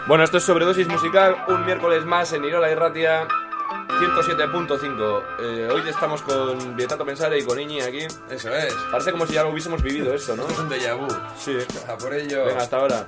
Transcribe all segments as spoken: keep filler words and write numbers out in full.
Bueno, esto es Sobredosis Musical, un miércoles más en Irola Irratia ciento siete punto cinco. Eh, hoy estamos con Vietato Pensare y con Iñi aquí. Eso es. Parece como si ya lo hubiésemos vivido esto, ¿no? Esto es un déjà vu. Sí. A por ello. Venga, hasta ahora.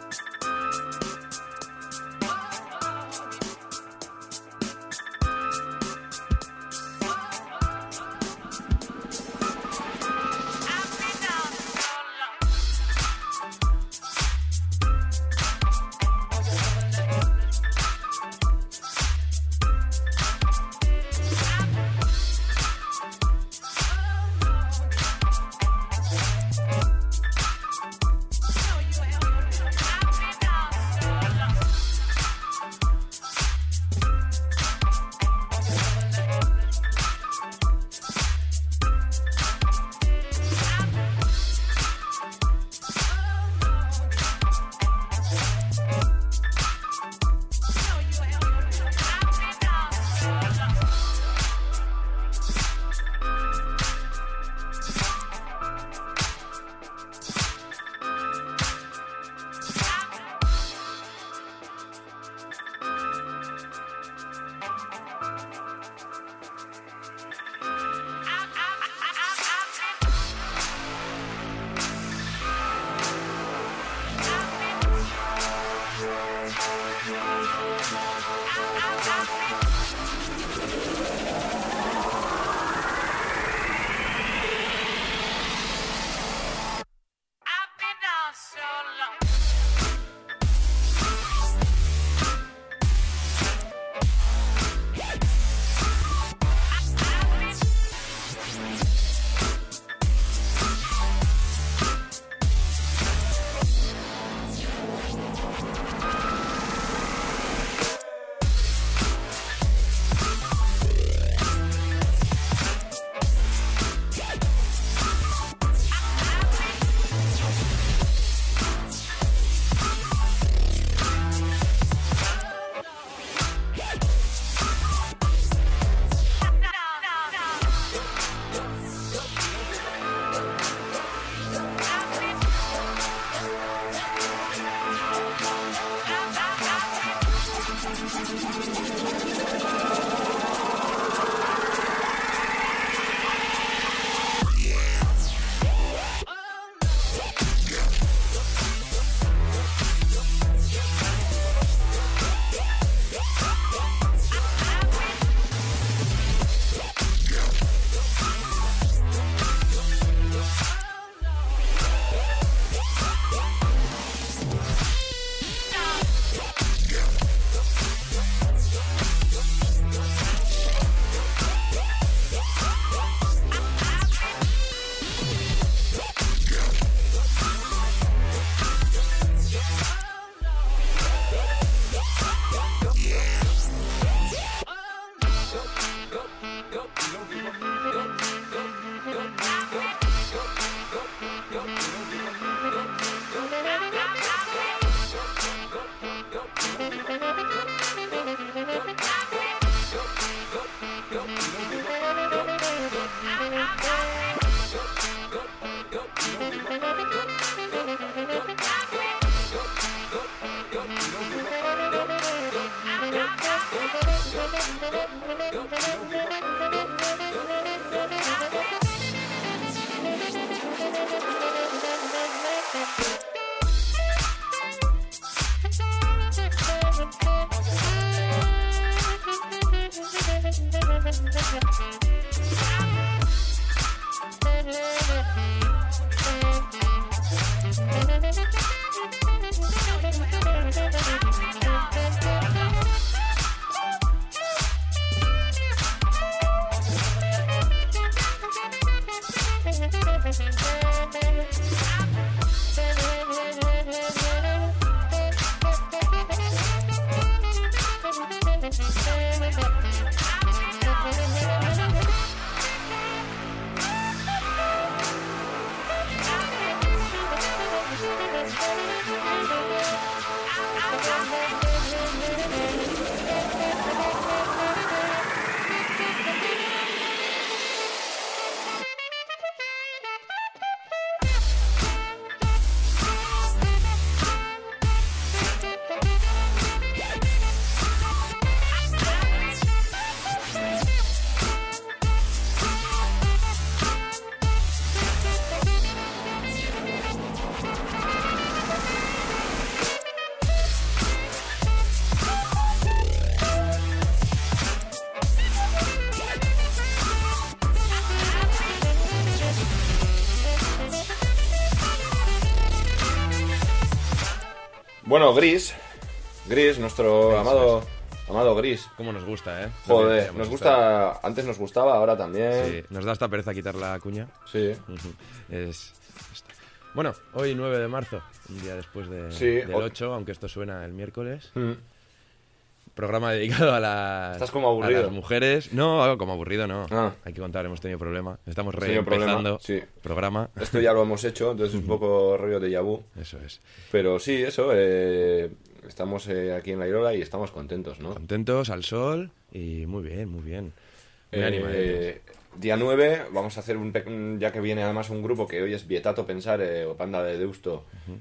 Bueno, Gris. Gris, nuestro Eso amado, amado Gris. Cómo nos gusta, ¿eh? Joder, Lo nos que gusta. Antes nos gustaba, ahora también. Sí, nos da esta pereza quitar la cuña. Sí. Es... Esto. Bueno, hoy nueve de marzo, un día después de, Sí, del o- ocho, aunque esto suena el miércoles. Mm. Programa dedicado a las, Estás como aburrido. a las mujeres. No, algo como aburrido no. Ah. Hay que contar, hemos tenido problema. Estamos Hemos tenido reempezando problema, sí. programa. Esto ya lo hemos hecho, entonces es un poco rollo de vu. Eso es. Pero sí, eso. eh, estamos eh, aquí en la Irola y estamos contentos, ¿no? Contentos, al sol y muy bien, muy bien. Muy Eh, animados. día nueve vamos a hacer un, pe- un- ya que viene además un grupo que hoy es Vietato Pensare o Panda de Deusto,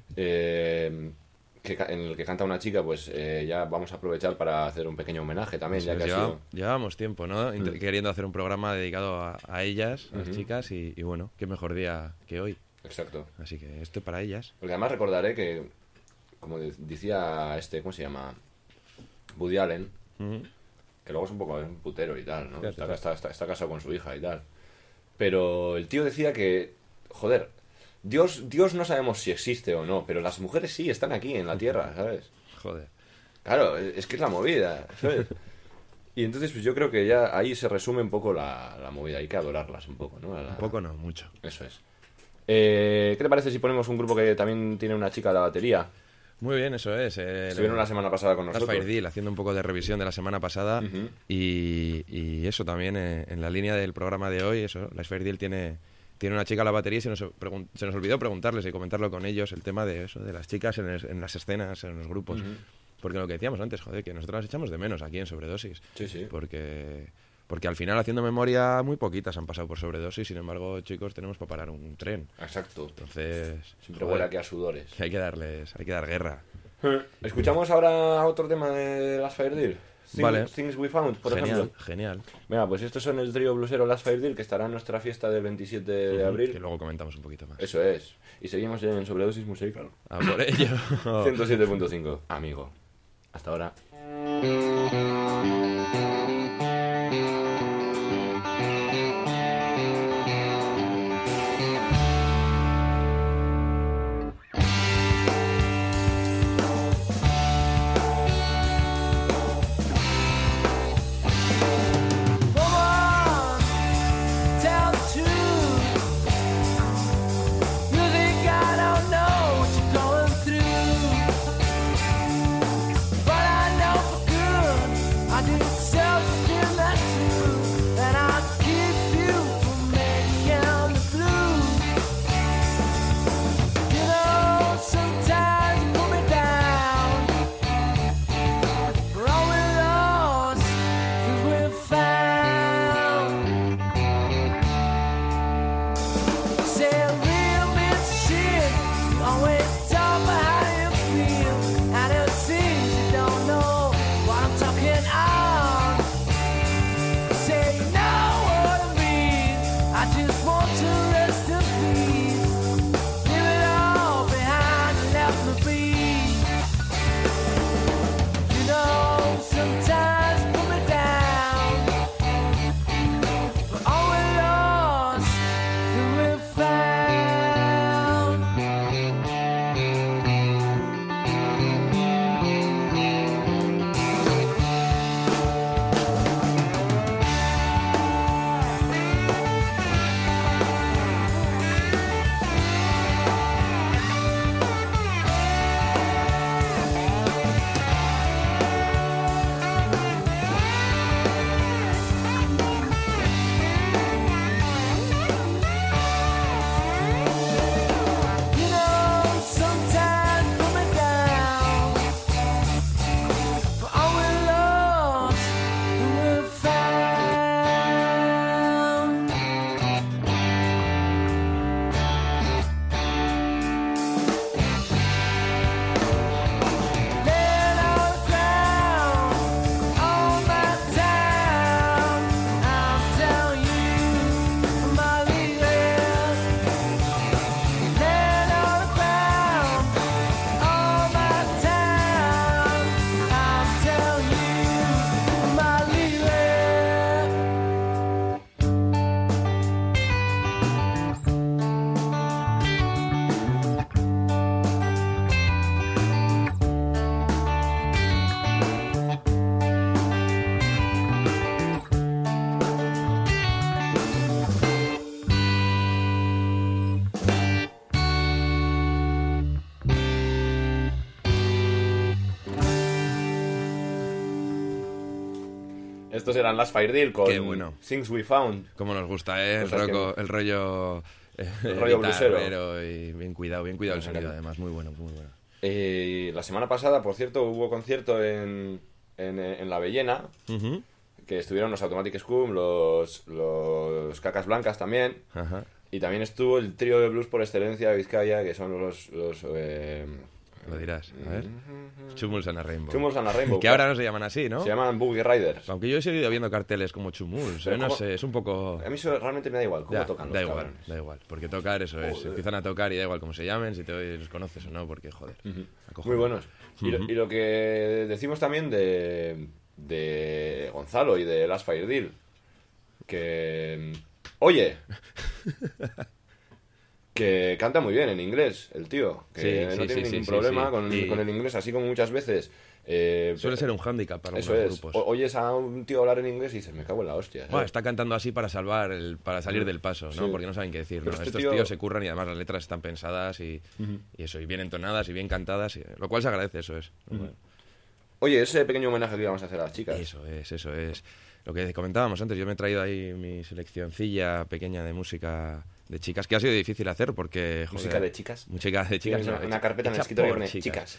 eh, que, ca- en el que canta una chica, pues eh, ya vamos a aprovechar para hacer un pequeño homenaje también, ya Pues que ha lleva- sido... llevábamos tiempo, ¿no? Int- Mm. Queriendo hacer un programa dedicado a, a ellas, a las Ujú. chicas, y, y bueno, qué mejor día que hoy. Exacto. Así que esto para ellas. Porque además recordaré que, como de- decía este, ¿cómo se llama? Woody Allen, Ujú. que luego es un poco un putero y tal, ¿no? Ya Está, está. está, está- está casado con su hija y tal. Pero el tío decía que, joder, Dios, Dios no sabemos si existe o no, pero las mujeres sí están aquí en la tierra, ¿sabes? Joder. Claro, es que es la movida, ¿sabes? Y entonces pues yo creo que ya ahí se resume un poco la, la movida, hay que adorarlas un poco, ¿no? A la- Un poco no, mucho. Eso es. Eh, ¿Qué te parece si ponemos un grupo que también tiene una chica a la batería? Muy bien, eso es. eh, Estuvieron la semana pasada con Las nosotros. Fire Deal, haciendo un poco de revisión de la semana pasada. Ujú. y, y eso también, eh, en la línea del programa de hoy, eso, Las Fire Deal tiene, tiene una chica a la batería y se nos, pregun- se nos olvidó preguntarles y comentarlo con ellos el tema de eso, de las chicas en, es- en las escenas, en los grupos. Ujú. Porque lo que decíamos antes, joder, que nosotros las echamos de menos aquí en Sobredosis. Sí, sí. Porque, porque al final, haciendo memoria, muy poquitas han pasado por sobredosis. Sin embargo, chicos, tenemos para parar un tren. Exacto. Entonces, Siempre joder, huele aquí a sudores. que hay que darles, hay que dar guerra. ¿Escuchamos ahora otro tema de Last Fire Deal? Things, Vale. Things We Found, por Genial, ejemplo. genial. Venga, pues estos son el trío blusero Last Fire Deal, que estará en nuestra fiesta del veintisiete de Que abril. luego comentamos un poquito más. Eso es. Y seguimos en Sobredosis Musical. A por ello. ciento siete punto cinco, amigo. Hasta ahora. Woman, tell the truth. You think I don't know what you're going through, but I know for good I didn't Estos eran Last Fire Deal con Qué bueno. Things We Found. Como nos gusta, ¿eh? El, Cosas roco- que- el rollo... eh, El rollo blusero. guitarrero y bien cuidado, bien cuidado el Me sonido, encanta. además, muy bueno, muy bueno. Eh, la semana pasada, por cierto, hubo concierto en, en, en La Bellena, Ujú. que estuvieron los Automatic Scum, los, los Cacas Blancas también, Ajá. y también estuvo el trío de blues por excelencia de Vizcaya, que son los... los eh, Lo dirás, a ver. Chumuls and a Rainbow. Chumuls and a Rainbow. Que ahora no se llaman así, ¿no? Se llaman Boogie Riders. Aunque yo he seguido viendo carteles como Chumuls, Pero ¿eh? No ¿cómo? sé, es un poco... A mí eso realmente me da igual, ¿cómo Ya, tocan los da igual, cabrones? da igual, porque tocar eso es, Joder. empiezan a tocar y da igual cómo se llamen, si te los conoces o no, porque joder. acojonante. Muy buenos. Y, lo, Ujú. y lo que decimos también de, de Gonzalo y de Last Fire Deal, que... Oye, que canta muy bien en inglés, el tío, que Sí, no sí, tiene sí, ningún sí, problema sí. Con, Y- con el inglés, así como muchas veces... eh, Suele ser un hándicap para Eso algunos es. grupos. O- oyes a un tío hablar en inglés y dices, me cago en la hostia. ¿sabes? Bueno, está cantando así para salvar, el, para salir del paso, ¿no? Sí. Porque no saben qué decir, ¿no? Pero este Estos tío- tíos se curran y además las letras están pensadas y, y eso, y bien entonadas y bien cantadas, y- lo cual se agradece, eso es. Oye, ese pequeño homenaje que íbamos a hacer a las chicas. Eso es, eso es. Lo que comentábamos antes, yo me he traído ahí mi seleccioncilla pequeña de música de chicas, que ha sido difícil hacer porque... joder, Música de chicas. Música de chicas. Tienes no, una, hecha- una carpeta en el hecha escritorio por que pone chicas.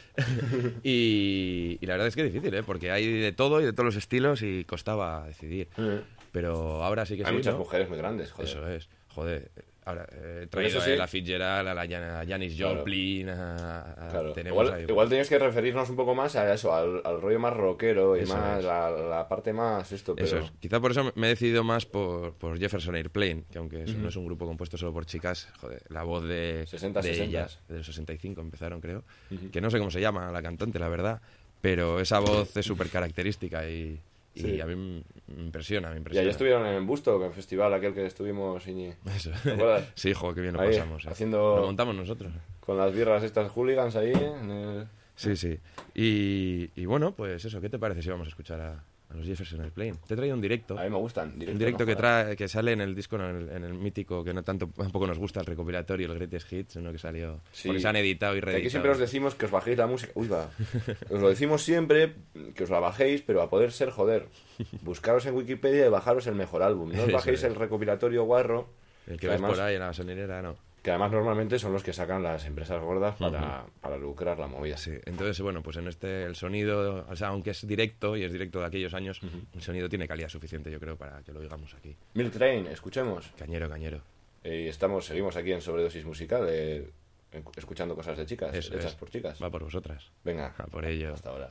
y, y la verdad es que es difícil, ¿eh? Porque hay de todo y de todos los estilos y costaba decidir. Mm. Pero ahora sí que Hay sí, muchas ¿no? mujeres muy grandes, joder. Eso es, joder. Ahora, eh, he Pero traído eso a sí- Ella Fitzgerald, a la Jan- a Janis Claro. Joplin, a, a- Claro. tenemos Igual, ahí... igual tenías que referirnos un poco más a eso, al, al rollo más rockero y Eso más es. la, la parte más esto, pero Eso es. Quizá por eso me he decidido más por, por Jefferson Airplane, que aunque eso no es un grupo compuesto solo por chicas, joder, la voz de, sesenta, de sesenta. ellas, de los sesenta y cinco empezaron creo, que no sé cómo se llama la cantante, la verdad, pero esa voz es súper característica y, y Sí. a mí me me impresiona, me y impresiona. allí estuvieron en el Busto, en el festival aquel que estuvimos Iñi, Eso. ¿te acuerdas? Sí, jo, qué bien lo Ahí, pasamos. eh. haciendo- Lo montamos nosotros. Con las birras estas hooligans ahí en el... Sí, sí. Y, y bueno, pues eso, ¿qué te parece si vamos a escuchar a, a los Jefferson Airplane? Te he traído un directo. A mí me gustan. Un directo no que jodas. trae que sale en el disco, en el, en el mítico, que no tanto tampoco nos gusta, el recopilatorio, el Greatest Hits, ¿no? Que salió, Sí. porque se han editado y Que reeditado. aquí siempre os decimos que os bajéis la música. Uy, va. Os lo decimos siempre, que os la bajéis, pero a poder ser, joder. Buscaros en Wikipedia y bajaros el mejor álbum. No os Eso bajéis es. el recopilatorio guarro, El que que ves además, por ahí en la gasolinera, no. que además normalmente son los que sacan las empresas gordas para, para lucrar la movida. Sí, entonces, bueno, pues en este el sonido, o sea, aunque es directo y es directo de aquellos años, el sonido tiene calidad suficiente, yo creo, para que lo digamos aquí. Milk Train, escuchemos. Cañero, cañero. Y estamos, seguimos aquí en Sobredosis Musical, eh, escuchando cosas de chicas, Eso hechas es. por chicas. Va por vosotras. Venga, A por ello. hasta ahora.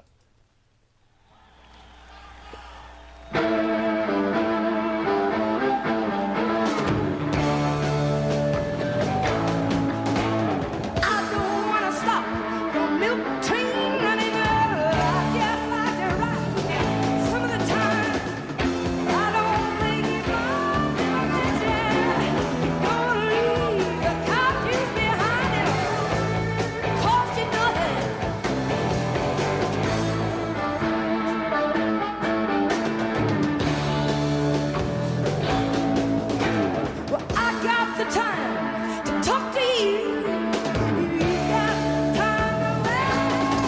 I don't wanna stop the milk train running up. Just like to ride some of the time. I don't make it long, gonna leave the couches behind it. Cost you nothing. Well, I got the time to talk to you. You got time to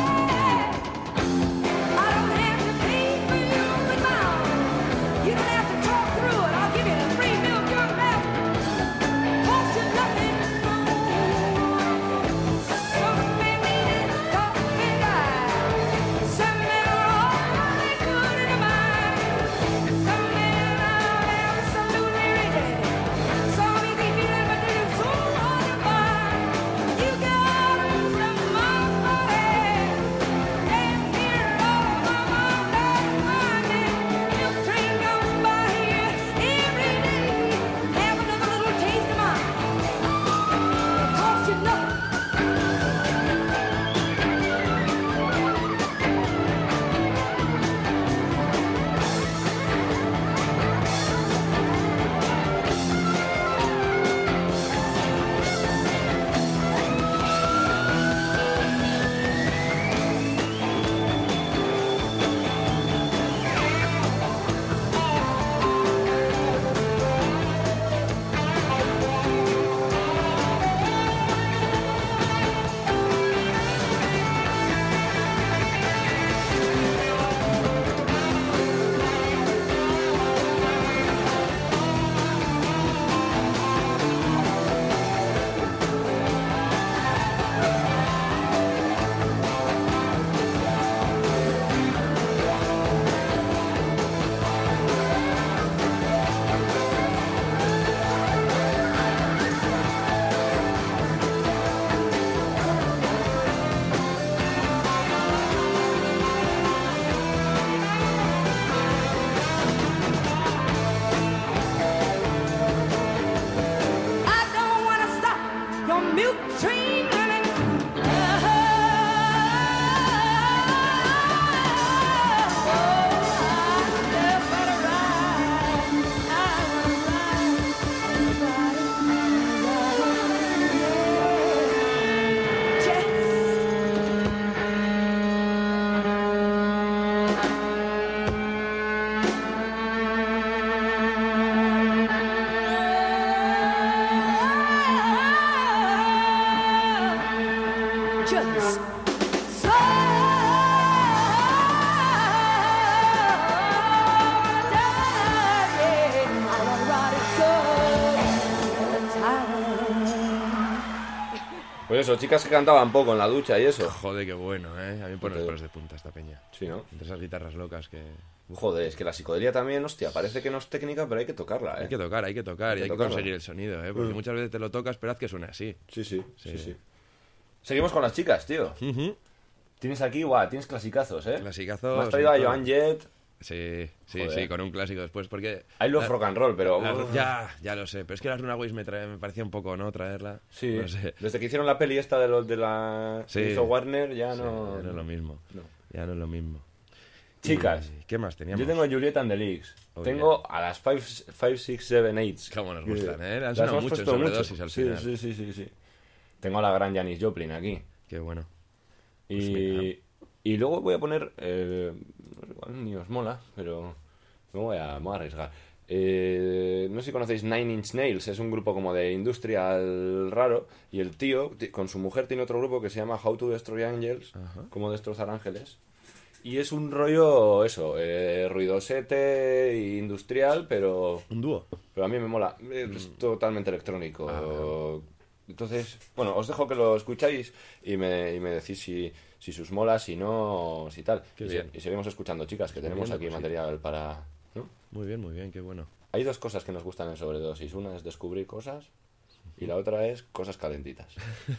Pues eso, chicas que cantaban poco en la ducha y eso. Joder, qué bueno, ¿eh? A mí me pone los Joder. pelos de punta esta peña. Sí, ¿no? Entre esas guitarras locas que... Joder, es que la psicodelia también, hostia, parece que no es técnica, pero hay que tocarla, ¿eh? Hay que tocar, hay que tocar Hay y que hay que tocarla. conseguir el sonido, ¿eh? Porque Mm. muchas veces te lo tocas, esperad que suene así. Sí, sí, sí, Sí. sí. Seguimos con las chicas, tío. Ujú. Tienes aquí, guau, tienes clasicazos, ¿eh? Clasicazos. Me has traído a y todo. Joan Jett. Sí, sí, Joder. sí, con un clásico después, porque... I love la- rock and roll, pero... la- ya, ya lo sé, pero es que las Runaways me, trae- me parecía un poco, ¿no? Traerla. Sí, No sé. desde que hicieron la peli esta de, lo, de la... Sí. que hizo Warner, ya Sí, no... ya no es lo mismo. no. Ya no es lo mismo. Chicas, Y- ¿qué más teníamos? yo tengo a Juliet and the Leagues. Oh, tengo a las cinco, seis, siete, ocho. Cómo nos gustan, ¿eh? Han Las sonado hemos mucho en puesto Sobredosis al sí, final. Sí, sí, sí, sí. Tengo a la gran Janis Joplin aquí. Qué bueno. Y, Pues mira. y luego voy a poner... Eh, igual ni os mola, pero me voy a, me voy a arriesgar. Eh, no sé si conocéis Nine Inch Nails, es un grupo como de industrial raro. Y el tío, ti- con su mujer, tiene otro grupo que se llama How to Destroy Angels, Ajá. como destrozar ángeles. Y es un rollo, eso, eh, ruidosete e industrial, pero... Un dúo. Pero a mí me mola. Es totalmente electrónico. Entonces, bueno, os dejo que lo escucháis y me, y me decís si, si sus mola, si no, si tal. Qué y, bien. se- y seguimos escuchando, chicas, que tenemos bien, aquí pues sí. material para... ¿no? Muy bien, muy bien, qué bueno. Hay dos cosas que nos gustan en Sobredosis. Una es descubrir cosas y la otra es cosas calentitas.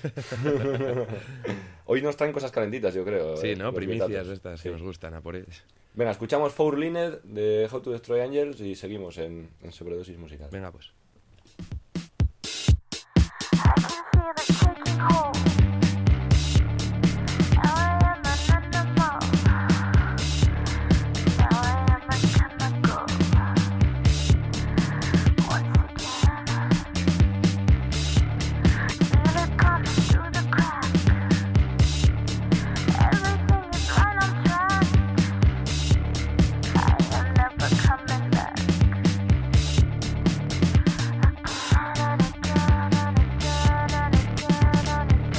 Hoy nos traen cosas calentitas, yo creo. Sí, eh, ¿no? los Primicias Beatles. estas Sí. que nos gustan, a por ellas. Venga, escuchamos Four Lined de How to Destroy Angels y seguimos en, en Sobredosis musical. Venga, pues. Coming back. Again and again and again and again.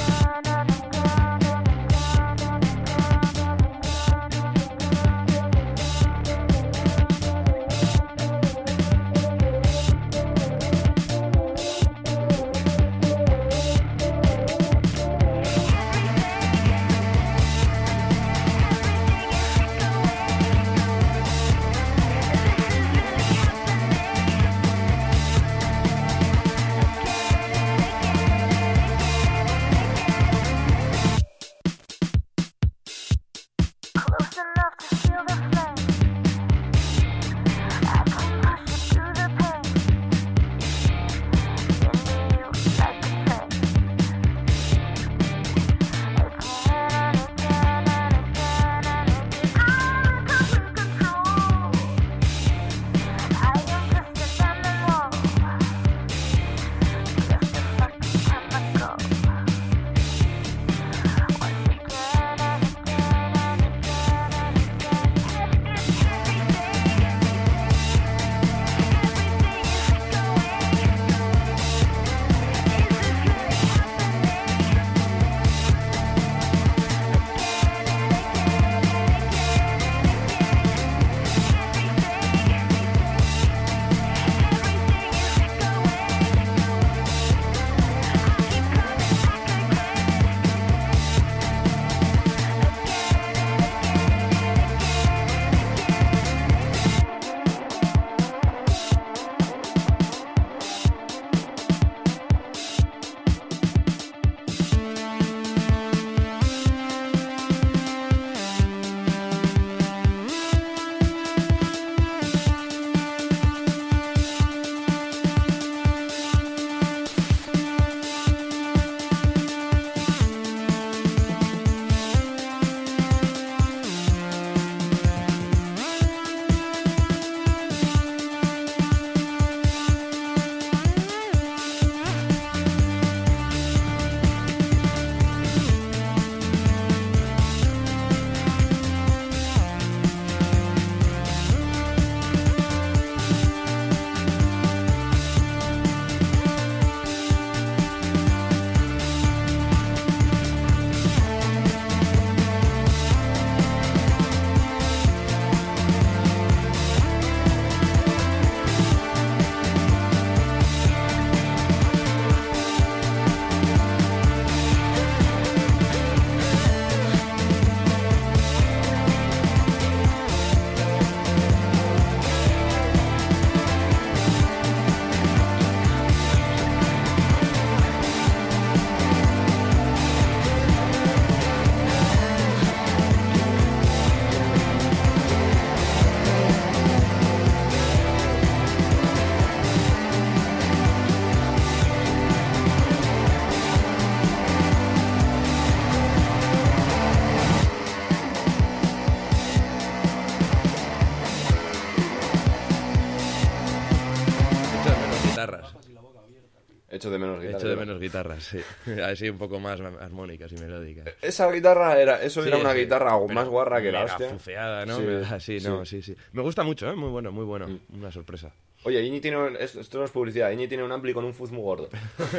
Echo de menos guitarra. Echo de menos guitarras, sí. Así un poco más armónicas y melódicas. Esa guitarra era, eso Sí, era una sí, guitarra pero más guarra que la mega hostia. fufeada, ¿no? Sí, Así, no, sí, sí. Me gusta mucho, ¿eh? Muy bueno, muy bueno. Una sorpresa. Oye, Iñi tiene, un- esto, esto no es publicidad, Iñi tiene un ampli con un fuzz muy gordo.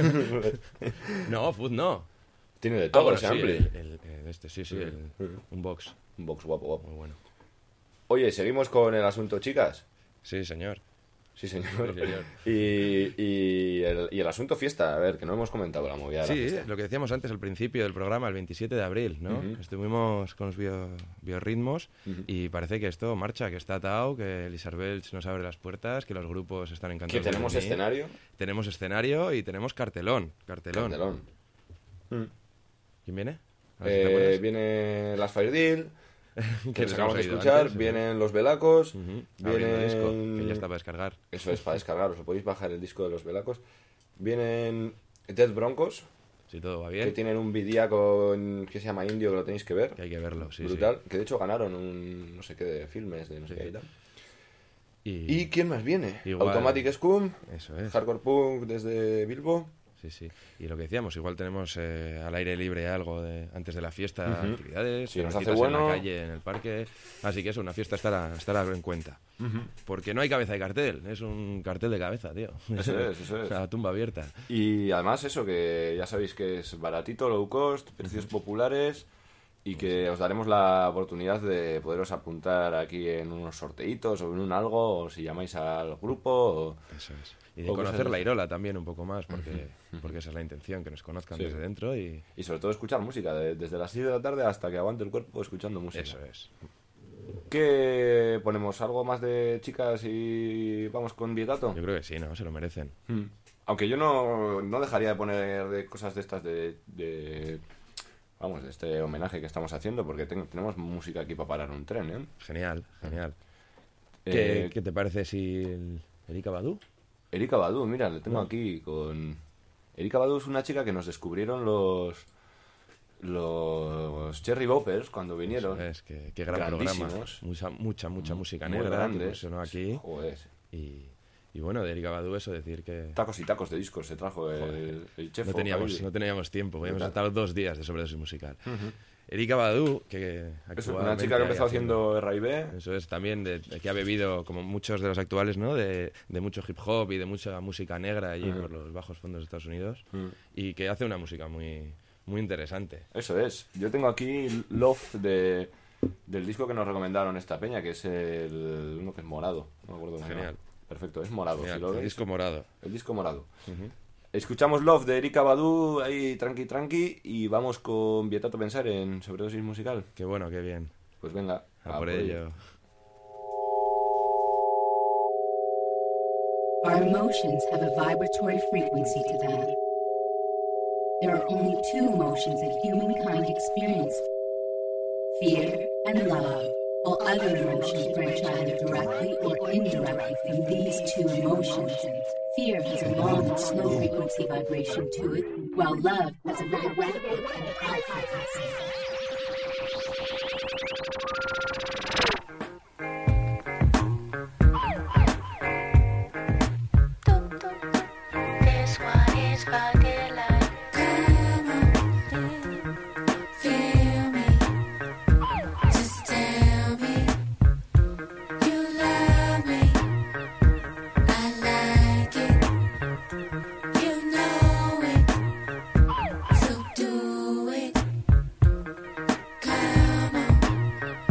No, Food no. Tiene de Ah, todo bueno, ese sí, ampli. el, el- el este, sí, sí, el- un box. Un box guapo, guapo. Muy bueno. Oye, seguimos con el asunto, chicas. Sí, señor. Sí, señor. Sí, señor. Y, y, el, y el asunto fiesta, a ver, que no hemos comentado la movida de la Sí, fiesta. lo que decíamos antes al principio del programa, el veintisiete de abril, ¿no? Ujú. Estuvimos con los bio- biorritmos Ujú. y parece que esto marcha, que está atado, que Lisarbelch nos abre las puertas, que los grupos están Que encantados. de tenemos venir. escenario. Tenemos escenario y tenemos cartelón. Cartelón. Cartelón. ¿Quién viene? A ver si te Eh, acuerdas. viene las Fire Deal, que Que les nos acabamos de hemos oído escuchar, antes, vienen los Velacos, Ujú. Abriendo disco, vienen... que ya está para descargar. Eso es, para descargar, os lo podéis bajar el disco de los Velacos. Vienen Dead Broncos, Si todo va que bien, tienen un vidíaco en- que se llama Indio, que lo tenéis que ver. que hay que verlo, sí, Brutal, que de hecho ganaron un no sé qué de filmes, de no sé Sí. qué y tal. sí. ¿Y quién más viene? Igual. Automatic Scum, Eso es. Hardcore Punk desde Bilbo. Sí, sí. Y lo que decíamos, igual tenemos eh, al aire libre algo de antes de la fiesta, Ujú. actividades, Si nos hace cervecitas bueno. en la calle, en el parque. Así que eso, una fiesta estará, estará en cuenta. Porque no hay cabeza de cartel, es un cartel de cabeza, tío. Eso es, eso es. La tumba abierta. Y además eso, que ya sabéis que es baratito, low cost, precios populares y que os daremos la oportunidad de poderos apuntar aquí en unos sorteitos o en un algo, o si llamáis al grupo. O... Eso es. Y de O cosas conocer la así. Irola también un poco más, porque, porque esa es la intención, que nos conozcan Sí. desde dentro y Y sobre todo escuchar música, de- desde las seis de la tarde hasta que aguante el cuerpo escuchando música. eso es. ¿Qué ponemos? ¿Algo más de chicas y vamos con Vietato? Yo creo que sí, ¿no? Se lo merecen. Mm. Aunque yo no, no dejaría de poner de cosas de estas de, de- vamos, de este homenaje que estamos haciendo, porque ten- tenemos música aquí para parar un tren, ¿eh? Genial, genial. Eh, ¿Qué, qué te parece si el Erika Badu? Erika Badu, mira, le tengo aquí con... Erika Badu es una chica que nos descubrieron los los Cherry Boppers cuando vinieron. Es que qué gran programa. Grandísimos. Mucha, mucha, mucha música Muy negra que grandes. sonó aquí. Joder. Y, y bueno, de Erika Badu eso decir que Tacos y tacos de discos se trajo el, el chef. no teníamos, no teníamos tiempo, podíamos Brutal. estar dos días de sobredosis musical. Erika Badu, que Es una actualmente chica que hay empezó haciendo R y B. Eso es también, de, de que ha bebido, como muchos de los actuales, ¿no? De, de mucho hip hop y de mucha música negra allí por los bajos fondos de Estados Unidos. Y que hace una música muy, muy interesante. Eso es. Yo tengo aquí Love de, del disco que nos recomendaron esta peña, que es el uno que es morado. No me acuerdo cómo se Genial. llama. Perfecto, es morado. Genial, si lo el veis. disco morado. El disco morado. Escuchamos Love de Erika Badu, ahí tranqui tranqui, y vamos con Vietato Pensar en Sobredosis Musical. Qué bueno, qué bien. Pues venga, A por ello. Our emotions have a vibratory frequency to them. There are only two emotions that humankind experience: fear and love. While other emotions branch either directly or indirectly from these two emotions. Fear has a long and slow frequency vibration to it, while love has a very rapid and high frequency. This one is vanilla. Come on, feel me. Just tell me you love me. I like it. You know it. So do it. Come on,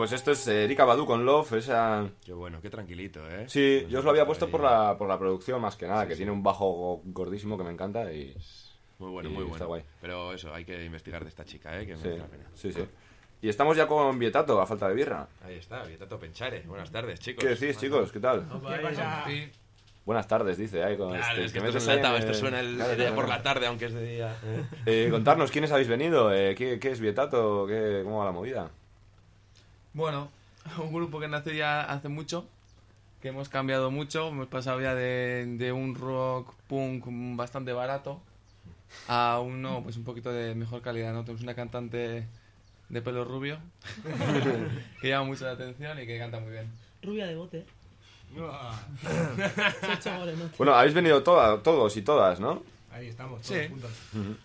pues esto es eh, Erykah Badu con Love, esa... Qué bueno, qué tranquilito, ¿eh? Sí, Pues yo os lo había ahí- puesto por la, por la producción más que nada, que tiene un bajo gordísimo que me encanta y... Muy bueno, y muy está bueno. guay. Pero eso, hay que investigar de esta chica, ¿eh? Que Sí, merece la pena. sí, sí. Y estamos ya con Vietato, a falta de birra. Ahí está, Vietato Penchare. Buenas tardes, chicos. ¿Qué decís, chicos? ¿Qué tal? ¿Qué pasa? Sí. Buenas tardes, dice. Ahí, con Claro, este, es que que esto metes suena, ahí atado, en esto el- suena el, Claro, el día claro. por la tarde, aunque es de día. ¿eh? Eh, contarnos, ¿quiénes habéis venido? Eh, ¿qué, ¿Qué es Vietato? ¿Qué, ¿Cómo va la movida? Bueno, un grupo que nació ya hace mucho, que hemos cambiado mucho, hemos pasado ya de, de un rock punk bastante barato a uno pues un poquito de mejor calidad, ¿no? Tenemos una cantante de pelo rubio que llama mucho la atención y que canta muy bien. Rubia de bote. Chocho moreno. Bueno, habéis venido toda, todos y todas, ¿no? Ahí estamos, todos Sí. juntos.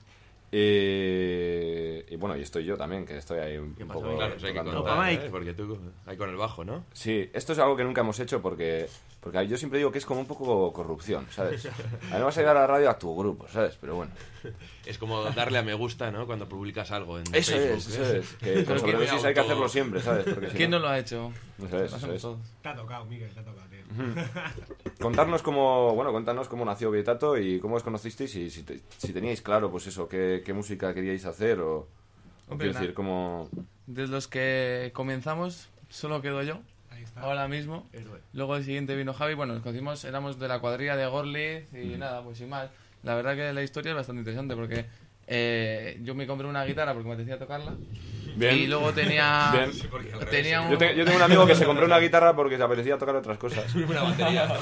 Eh, y bueno, y estoy yo también, que estoy ahí un ¿Qué pasa? poco... Claro, eso hay que tocando. contar, Mike. ¿eh? Porque tú, ahí con el bajo, ¿no? Sí, esto es algo que nunca hemos hecho porque, porque yo siempre digo que es como un poco corrupción, ¿sabes? A mí me vas a ir a la radio a tu grupo, ¿sabes? Pero bueno. Es como darle a me gusta, ¿no? Cuando publicas algo en Eso Facebook. es, eso ¿eh? es. Que con sobredosis hay que hacerlo siempre, ¿sabes? Porque si ¿Quién no- no lo ha hecho? Eso Lo es, eso hacemos es. todos. Te ha tocado, Miguel, te ha tocado, tío. Contarnos cómo, bueno, cuéntanos cómo nació Vietato y cómo os conocisteis y si, te- si teníais claro, pues eso, qué, qué música queríais hacer o... o Hombre, quiero na- decir, cómo... De los que comenzamos, solo quedo yo, Ahí está. ahora mismo. Luego el siguiente vino Javi. Bueno, nos conocimos, éramos de la cuadrilla de Gorlitz y nada, pues sin más. La verdad que la historia es bastante interesante porque eh, yo me compré una guitarra porque me decía tocarla. Bien. Y luego tenía, Bien. tenía un... Yo, te- yo tengo un amigo que se compró una guitarra porque se apetecía tocar otras cosas. Una batería.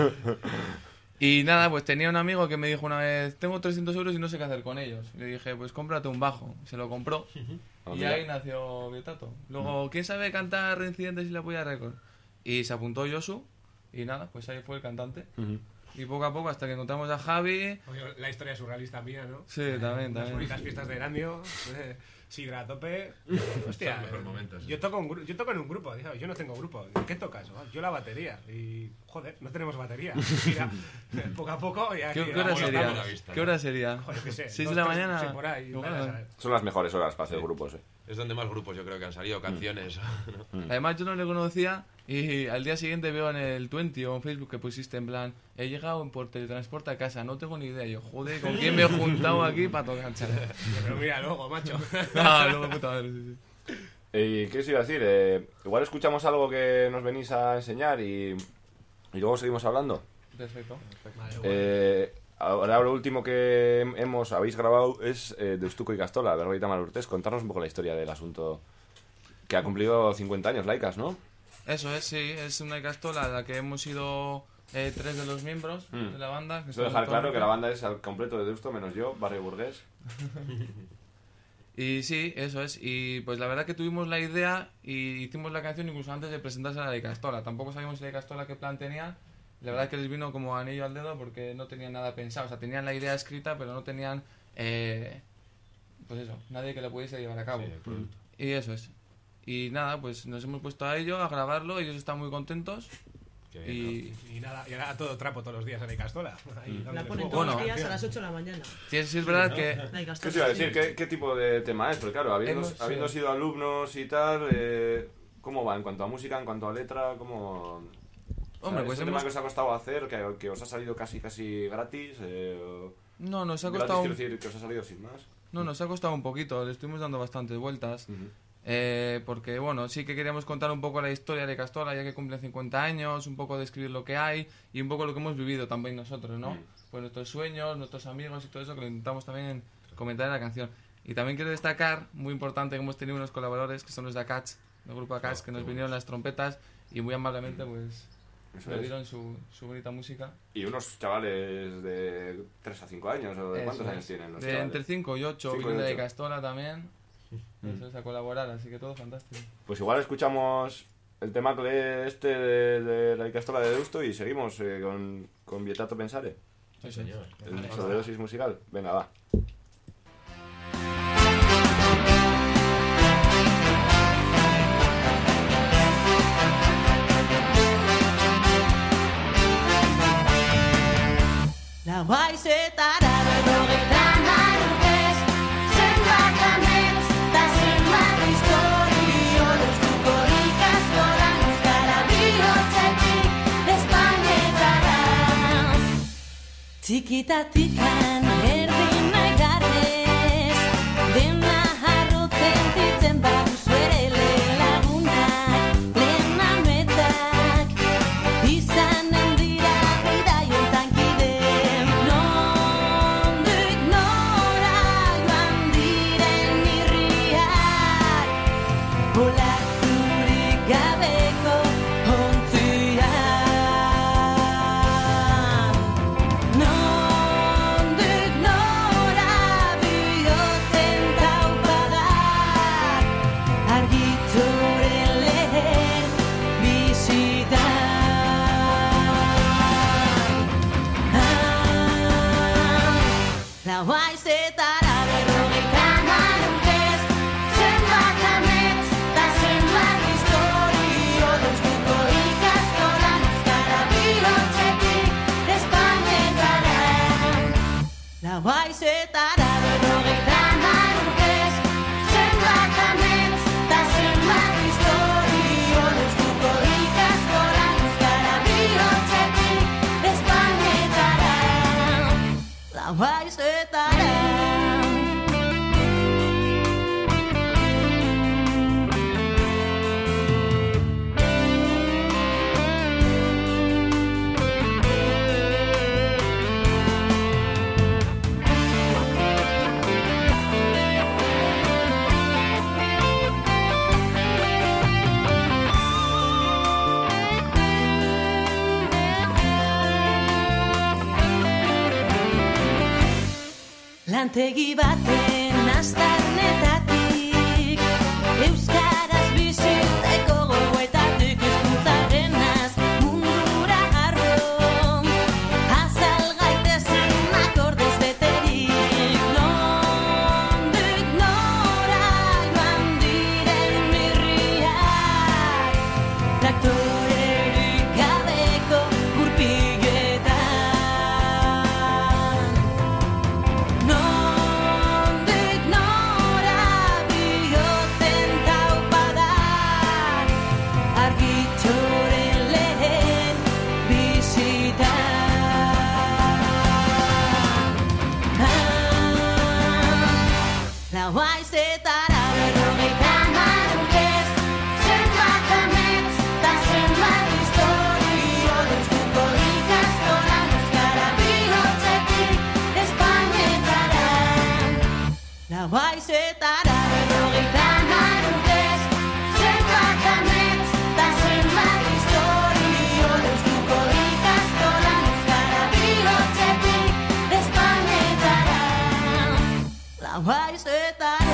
Y nada, pues tenía un amigo que me dijo una vez, tengo trescientos euros y no sé qué hacer con ellos. Y le dije, pues cómprate un bajo. Se lo compró. Ah, Y mira. ahí nació Vietato. Luego, ¿quién sabe cantar Reincidentes y la Polla Record? Y se apuntó Josu. Y nada, pues ahí fue el cantante. Ujú. Y poco a poco, hasta que encontramos a Javi. Oye, la historia surrealista mía, ¿no? Sí, también, Unas también. bonitas fiestas de Erandio, eh, sidra a tope. Hostia, Son los mejores momentos, yo toco, un gru- yo toco en un grupo, digo, yo no tengo grupo. ¿Qué tocas? "Oh, yo la batería. Y, joder, no tenemos batería. Mira, poco a poco ya... ¿Qué, aquí, qué hora vamos, sería? a la vista, ¿Qué ¿no? hora sería? Joder, qué sé, ¿Seis dos, de la tres, mañana? sí, por ahí, Igual, vaya a ¿no? saber. Son las mejores horas para hacer grupos, eh. Es donde más grupos yo creo que han salido, canciones. ¿no? Además, yo no le conocía y al día siguiente veo en el veinte o en Facebook que pusiste en plan, he llegado por teletransporte a casa, no tengo ni idea. Y yo, joder, ¿con quién me he juntado aquí para tocar, chaval? Pero mira, luego, macho. Ah, luego puta madre, sí, sí. ¿Y qué os iba a decir? Eh, igual escuchamos algo que nos venís a enseñar y, y luego seguimos hablando. Perfecto. Vale, bueno. Eh, ahora lo último que hemos habéis grabado es eh, de Estuco y Castola, de Roberta Malurtés. Contarnos un poco la historia del asunto que ha cumplido cincuenta años, Laicas, ¿no? Eso es, sí, es una castola a la que hemos sido eh, tres de los miembros Mm. de la banda. Que Quiero somos dejar claro Tónica. que la banda es al completo de Deusto, menos yo, Barrio Burgués. Y sí, eso es. Y pues la verdad que tuvimos la idea y hicimos la canción incluso antes de presentarse a la de Castola. Tampoco sabíamos si la de Castola qué plan tenía. La verdad que les vino como anillo al dedo porque no tenían nada pensado. O sea, tenían la idea escrita, pero no tenían, eh, pues eso, nadie que la pudiese llevar a cabo. Y eso es. Y nada, pues nos hemos puesto a ello, a grabarlo. Ellos están muy contentos. Qué bien, Y Y nada, y ahora a todo trapo todos los días en Icastola. Ahí, La dándole ponen fuego. todos Bueno. los días a las ocho de la mañana. sí, es, sí es verdad que... La ¿Qué os iba a decir? ¿Qué, qué tipo de tema es? Porque claro, habiendo, Hemos, habiendo sí. sido alumnos y tal, eh, ¿cómo va en cuanto a música, en cuanto a letra? ¿Cómo...? Hombre, ¿Es pues un hemos... tema que os ha costado hacer, que, que os ha salido casi casi gratis? Eh, o- No, nos ha gratis costado... quiero decir que os ha salido sin más. No, nos ha costado un poquito. Le estuvimos dando bastantes vueltas. Eh, porque bueno, sí que queríamos contar un poco la historia de Castola ya que cumplen cincuenta años, un poco describir lo que hay y un poco lo que hemos vivido también nosotros, ¿no? Mm. Pues nuestros sueños, nuestros amigos y todo eso que lo intentamos también comentar en la canción. Y también quiero destacar, muy importante, que hemos tenido unos colaboradores que son los de Acach, del grupo Acach, Oh, que nos qué vinieron las trompetas y muy amablemente pues Eso nos es. dieron su, su bonita música. Y unos chavales de tres a cinco años, ¿o de Eso cuántos es. años tienen los De chavales? entre cinco y ocho Cinco y vienen de ocho. Castola también. Eso es a colaborar, así que todo fantástico. Pues igual escuchamos el tema de este de, de la Icastola de Deusto y seguimos eh, con, con Vietato Pensare, Sí, señor. el sobredosis musical. Venga, va. Lawaai zet araren horretan arrez Zenbat amets, da zenbat historio Luztuko Txikitatikan erdin nahi garrez, dena harrotzen ditzen baduzu ere lehen lagunak, lehen ametak, izanen dira bidaioetan kide. Nondik nora joan diren irriak, olaturik gabeko ontzian. Nondik nora bihotzen taupadak, argitoren lehen bisitan. Lau haizetara berrogeita hamar urtez, zenbat amets ta zenbat istorio deustuko ikastolan euskara bihotzetik Espainetara. Lau haizetara berrogeita hamar urtez, zenbat amets ta zenbat istorio deustuko ikastolan euskara bihotzetik Espainetara. Lau haizetara. Lantegi baten aztarnetatik, euskaraz bizitzeko gogoetatik hizkuntzarrenaz mundura harro, azal gaitezen akordez beterik. Nondik nora joan diren mirriak, traktorerik gabeko gurpiletan. Nondik nora bihotzen taupadak, argitxoren lehen bisitan. Lau haizetara berrogeita hamar urtez, zenbat amets ta zenbat istorio deustuko ikastolan euskara bihotzetik Espainetara. Lau haizetara berrogeita hamar urtez, zenbat amets ta zenbat istorio deustuko ikastolan euskara bihotzetik Espainetara. Lau haizetara.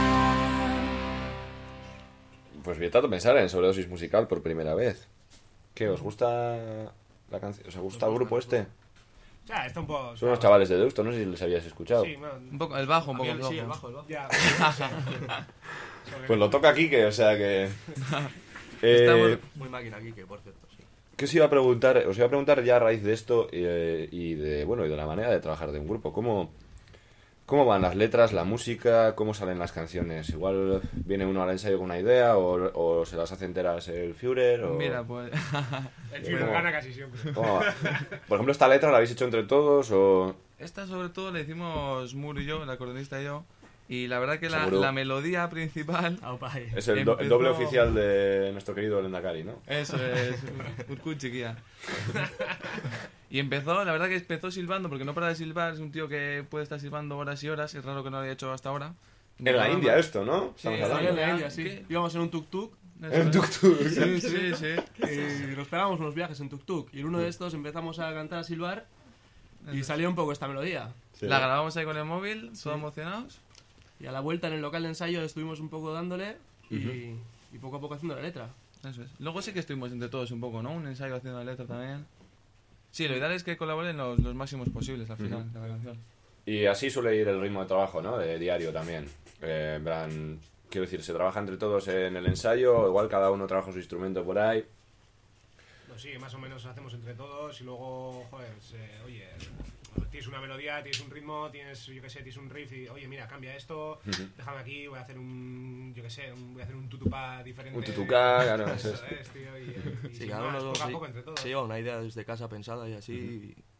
Pues Vietato pensar en sobredosis musical por primera vez. ¿Qué, os gusta la canción? ¿Os gusta el grupo este? O sea, está un poco... Son unos chavales de Deusto, no sé si les habías escuchado. Sí, bueno, Un poco, el bajo, un poco el bajo. Sí, el bajo, el bajo. ya. Pues lo toca Quique, o sea que... Estamos- Eh, Muy máquina aquí, que por cierto, sí. ¿Qué os iba a preguntar? Os iba a preguntar ya a raíz de esto eh, y de bueno y de la manera de trabajar de un grupo. ¿Cómo, cómo van las letras, la música, cómo salen las canciones? Igual viene uno al ensayo con una idea o, o se las hace enteras el Führer o... Mira, pues... El Führer ¿Cómo? gana casi siempre. ¿Cómo va? Por ejemplo, esta letra la habéis hecho entre todos o... Esta sobre todo la hicimos Muro y yo, el acordeonista y yo. Y la verdad que la, Seguro. la melodía principal... Aupa, eh. Es el, do- el Empezó- doble oficial de nuestro querido Lendakari, ¿no? Eso es, Urkut chiquilla. Y empezó, la verdad que empezó silbando, porque no para de silbar, es un tío que puede estar silbando horas y horas, es raro que no lo haya hecho hasta ahora. En la India esto, ¿no? Sí, Estamos sí, hablando. En la ¿Qué? India, sí. Íbamos en un tuk-tuk Eso En es. tuk-tuk. Sí, sí, sí. y nos pegábamos unos viajes en tuk-tuk. Y en uno de estos empezamos a cantar, a silbar, y salió un poco esta melodía. Sí. La grabamos ahí con el móvil, todos emocionados. Y a la vuelta en el local de ensayo estuvimos un poco dándole y, y poco a poco haciendo la letra. Eso es. Luego sí que estuvimos entre todos un poco, ¿no? Un ensayo haciendo la letra también. Sí, lo ideal es que colaboren los, los máximos posibles al final de la canción. Y así suele ir el ritmo de trabajo, ¿no? De diario también. Eh, en plan, quiero decir, se trabaja entre todos en el ensayo, igual cada uno trabaja su instrumento por ahí. Pues sí, más o menos hacemos entre todos y luego, joder, se- oye, tienes una melodía, tienes un ritmo, tienes, yo qué sé, tienes un riff y, oye, mira, cambia esto, déjame aquí, voy a hacer un, yo qué sé, un- voy a hacer un tutupá diferente. Un tutupá, claro, Eso eso es. es, tío, y, y Sí, sin cada más, uno poco a se, poco entre todos. se lleva una idea desde casa pensada y así. y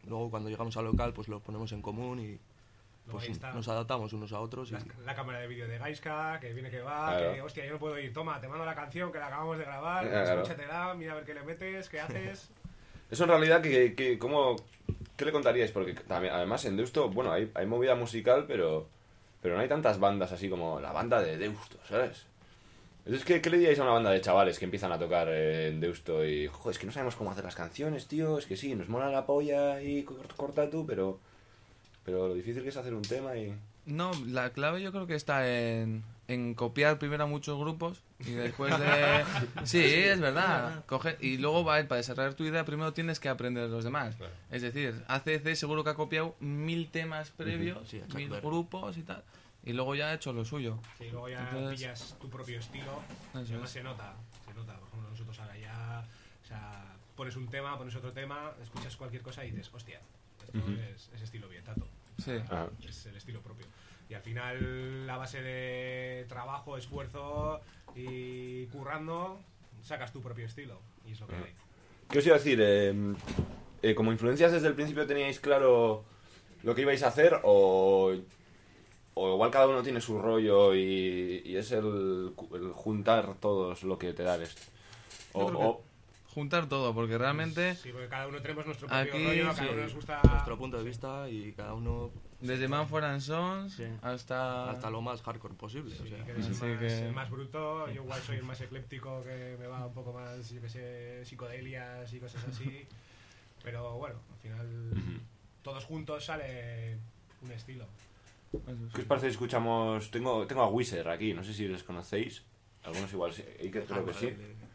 luego cuando llegamos al local pues lo ponemos en común y Luego pues ahí está. nos adaptamos unos a otros. Y... La, la cámara de vídeo de Gaiska, que viene que va, Claro. que hostia, yo no puedo ir, toma, te mando la canción que la acabamos de grabar, Claro. escúchatela, mira a ver qué le metes, qué haces. Eso en realidad, que, que, ¿cómo, ¿qué le contaríais? Porque también, además en Deusto, bueno, hay, hay movida musical, pero, pero no hay tantas bandas así como la banda de Deusto, ¿sabes? Entonces, ¿qué, qué le diríais a una banda de chavales que empiezan a tocar eh, en Deusto y, joder, es que no sabemos cómo hacer las canciones, tío, es que sí, nos mola la polla y cort- corta tú, pero, pero lo difícil que es hacer un tema y... No, la clave yo creo que está en, en copiar primero a muchos grupos y después de... Sí, es verdad. Coger, y luego va, para desarrollar tu idea primero tienes que aprender de los demás. Es decir, A C C seguro que ha copiado mil temas previos, Sí, a Chuck mil Berry. grupos y tal. Y luego ya ha hecho lo suyo. Y luego ya Entonces- pillas tu propio estilo, Eso y además es. se nota, se nota. Por ejemplo, nosotros ahora ya, o sea, pones un tema, pones otro tema, escuchas cualquier cosa y dices, hostia, esto Ujú. es, es estilo Vietato. Sí. Ah. Es el estilo propio. Y al final, la base de trabajo, esfuerzo y currando, sacas tu propio estilo. Y es lo que hay. ¿Qué os iba a decir? Eh, eh, ¿Como influencias desde el principio teníais claro lo que ibais a hacer o, o igual cada uno tiene su rollo y, y es el, el juntar todos lo que te da esto? O, Yo creo que- o- Juntar todo, porque realmente Sí, porque cada uno tenemos nuestro propio Aquí, rollo, a cada sí, uno nos gusta... nuestro punto de vista y cada uno desde Manford and Sons Sí. hasta... hasta lo más hardcore posible. Sí, o sea. que eres el, Así más, que- el más bruto, yo igual soy el más ecléptico, que me va un poco más, yo que sé, psicodelias y cosas así. Pero bueno, al final todos juntos sale un estilo. ¿Qué os parece si escuchamos? Tengo, tengo a Wizard aquí, no sé si les conocéis. Algunos igual sí, Iker creo que sí.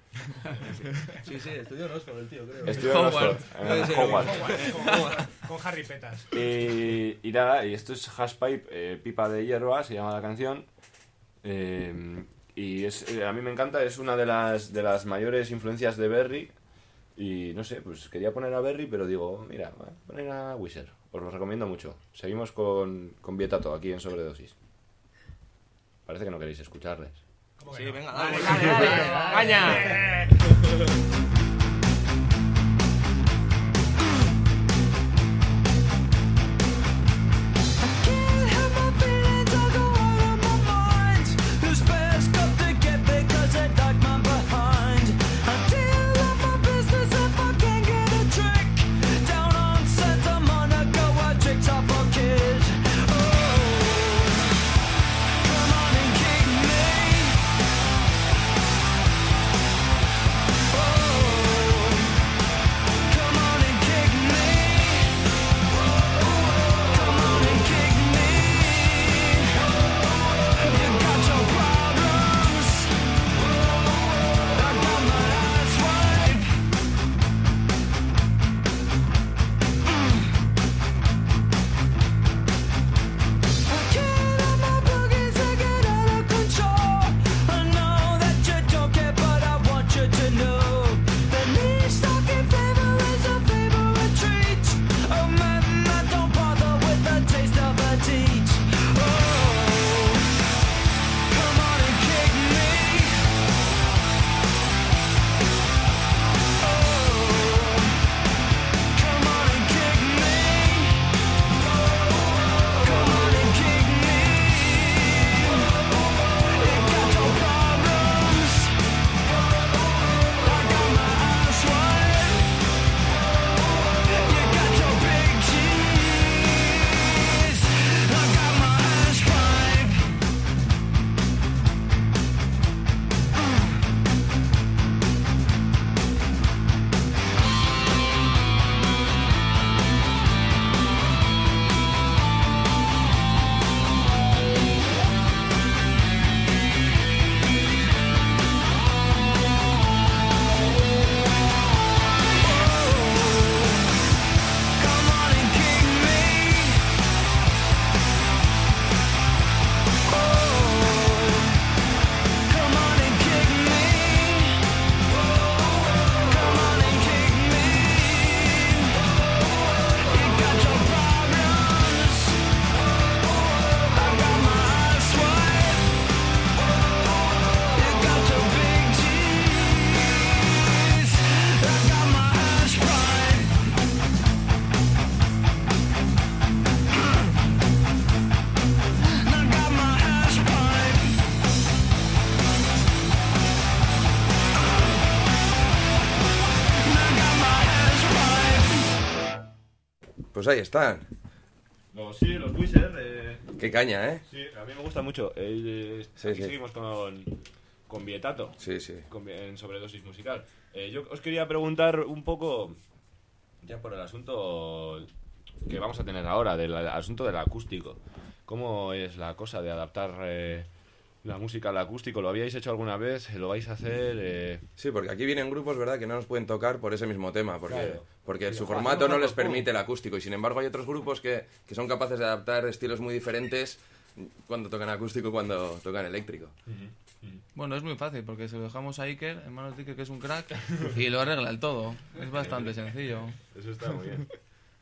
Sí, sí, estudió en Oxford el tío, creo. Estudio en Oxford, Howard. en Howard. Con, con Harry Petas. Y, y nada, y esto es Hashpipe, eh, Pipa de Hierba, se llama la canción. Eh, y es, eh, a mí me encanta, es una de las, de las mayores influencias de Berry. Y no sé, pues quería poner a Berry, pero digo, mira, voy a poner a Wizard. Os lo recomiendo mucho. Seguimos con, con Vietato aquí en Sobredosis. Parece que no queréis escucharles. ¿Cómo que Sí, no? venga, dale, dale, dale, caña. Can't help my feelings, I go out of my mind. Who's best got to get because I like my behind. I deal with my business if I can't get a trick. Down on Santa Monica, where tricks are for kids. Oh, come on and kick me. Oh, Pues ahí están. Los, sí, los Wizard. Eh, Qué caña, ¿eh? sí, a mí me gusta mucho. Eh, Sí, aquí sí. seguimos con, con Vietato. Sí, sí. Con, en sobredosis musical. Eh, yo os quería preguntar un poco, ya por el asunto que vamos a tener ahora, del asunto del acústico. ¿Cómo es la cosa de adaptar eh, la música al acústico? ¿Lo habíais hecho alguna vez? ¿Lo vais a hacer? Eh, Sí, porque aquí vienen grupos, ¿verdad?, que no nos pueden tocar por ese mismo tema, porque, Claro. porque Y, su joder, formato hacemos no les algo, ¿cómo? permite el acústico, y sin embargo hay otros grupos que, que son capaces de adaptar estilos muy diferentes cuando tocan acústico y cuando tocan eléctrico. Bueno, es muy fácil porque se lo dejamos a Iker, en manos de Iker, que es un crack, y lo arregla el todo. Es bastante sencillo. Eso está muy bien.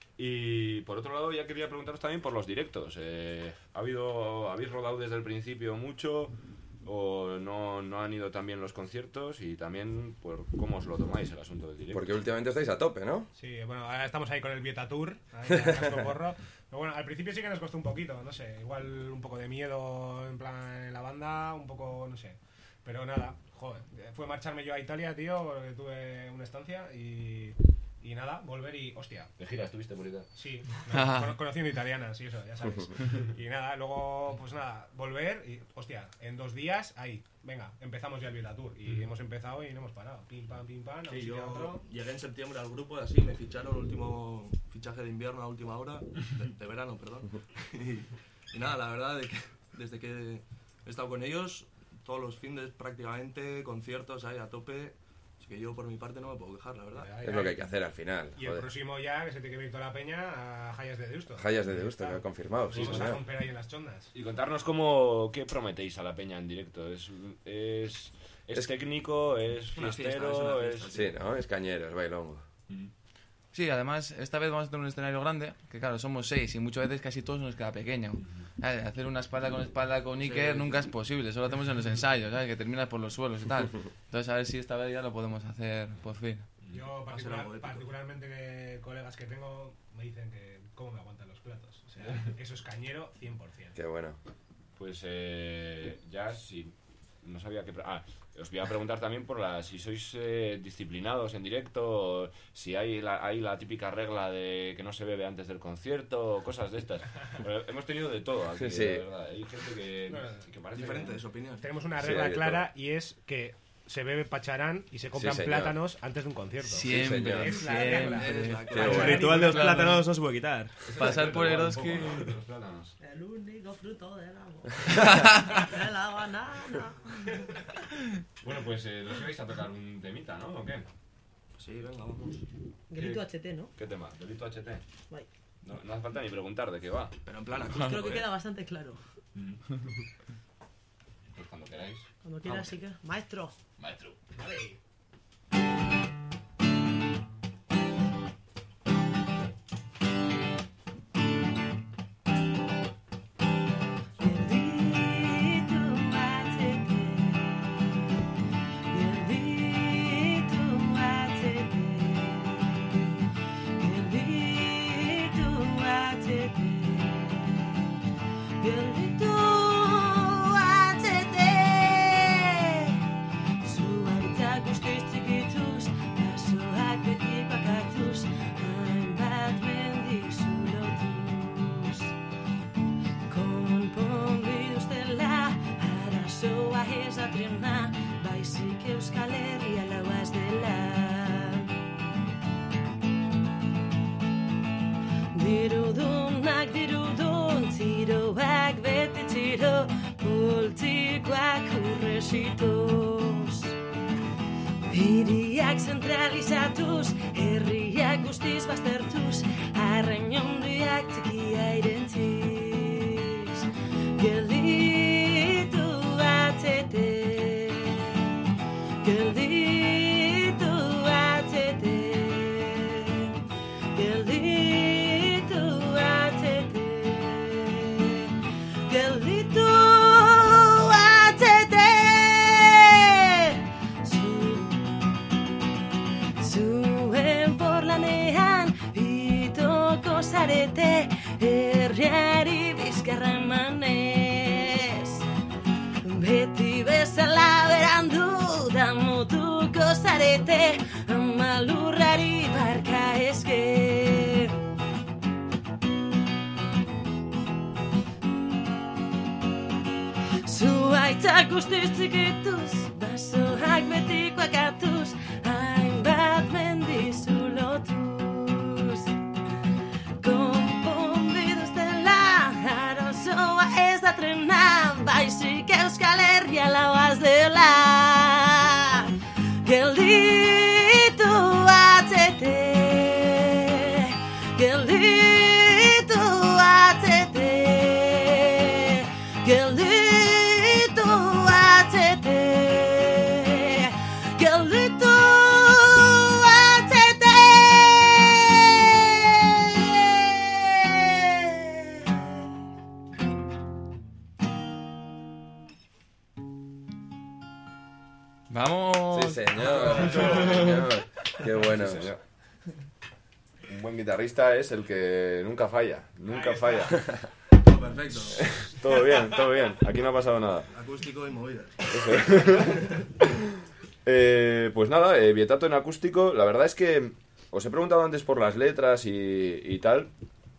Y por otro lado, ya quería preguntaros también por los directos. Eh, ¿ha habido, ¿Habéis rodado desde el principio mucho o no, no han ido tan bien los conciertos? Y también, por ¿cómo os lo tomáis el asunto del directo? Porque últimamente estáis a tope, ¿no? Sí, bueno, ahora estamos ahí con el Vieta Tour, ahí a casco porro. Pero bueno, al principio sí que nos costó un poquito, no sé, igual un poco de miedo en plan en la banda, un poco, no sé. Pero nada, joder, fue marcharme yo a Italia, tío, porque tuve una estancia y, y nada, volver y, hostia, ¿De gira estuviste por Italia? sí, no, cono- conociendo italianas y eso, ya sabes. Y nada, luego, pues nada, volver y, hostia, en dos días, ahí, venga, empezamos ya el Vieta Tour. Y hemos empezado y no hemos parado, pim pam, pim pam, a un Sí, sitio a yo otro. llegué en septiembre al grupo, así, me ficharon último fichaje de invierno a última hora, de, de verano, perdón. Y, y nada, la verdad, de que, desde que he estado con ellos, todos los fines prácticamente, conciertos ahí a tope, así que yo por mi parte no me puedo quejar, la verdad. Ahí, Es ahí. lo que hay que hacer al final. Y el Joder. próximo ya, que se tiene que ir toda la peña, a Jayas de Deusto. Jayas de Deusto, que ha confirmado, sí, Vamos a señor. romper ahí en las chondas. Y contarnos cómo, qué prometéis a la peña en directo. ¿Es, es, es, Es- técnico? ¿Es una fiesta, fiestero? es una es- fiesta, Sí, ¿no? Es cañero, es bailongo. Sí, además, esta vez vamos a tener un escenario grande, que claro, somos seis y muchas veces casi todos nos queda pequeño. ¿Sabes? Hacer una espalda con espalda con Iker Sí. nunca es posible, solo hacemos en los ensayos, ¿sabes? Que terminas por los suelos y tal. Entonces, a ver si esta vez ya lo podemos hacer por fin. Yo, Va a ser particular- algo épico. particularmente que colegas que tengo, me dicen que cómo me aguantan los platos. O sea, eso es cañero cien por ciento. Qué bueno. Pues eh, ya sí. No sabía qué. pre- Ah, os voy a preguntar también por la, si sois eh, disciplinados en directo, si hay la, hay la típica regla de que no se bebe antes del concierto, cosas de estas. Pero hemos tenido de todo aquí, Sí. de verdad. Hay gente que, No, no, que parece Diferentes opiniones. Tenemos una Sí, regla hay de clara y es que se bebe pacharán y se compran señor. plátanos antes de un concierto. Siempre, señor. Es la regla. siempre. Es la Qué clave. bueno. El ritual de los Claro. plátanos no se puede quitar. Pasar por Eroski. Los plátanos. El único fruto del agua. de la banana. Bueno, pues eh, nos ibais a tocar un temita, ¿no? ¿O qué? Sí, venga, vamos. Grito H T, ¿no? ¿Qué tema? Delito H T. Guay. No, no hace falta ni preguntar de qué va. Pero en plan Creo acústico, que ¿eh? queda bastante claro. Pues cuando queráis. Cuando quieras, sí que. Maestro. Maestro. Baizik Euskal Herria lauaz dela Dirudunak dirudun, txiroak bete txiro, politikoak urresituz. Hiriak zentralizatuz, herriak guztiz baztertuz, arrain handiak txikia irentziz. Gelditu atzete, gelditu atzete, gelditu atzete, gelditu atzete. Zu, zuen porlanean itoko zarete, herriari bizkarra emanez. Beti bezala berandu damutuko zarete, amalurrari barka eske. guztiz txikituz, basoak betikoak hartuz, hainbat mendizu lotuz. Konponbiduz dela, arazoa ez da trena, baizik Euskal Herria lauaz dela. Gelditu atzete, gelditu atzete, gelditu atzete, gelditu atzete. ¡Vamos! Sí, señor. Sí, señor. Qué bueno. Sí, señor. Un buen guitarrista es el que nunca falla, nunca falla. Todo perfecto. Todo bien, todo bien. Aquí no ha pasado nada. Acústico y movida. Eso es. Eh, pues nada, eh, Vietato en acústico. La verdad es que os he preguntado antes por las letras y, y tal.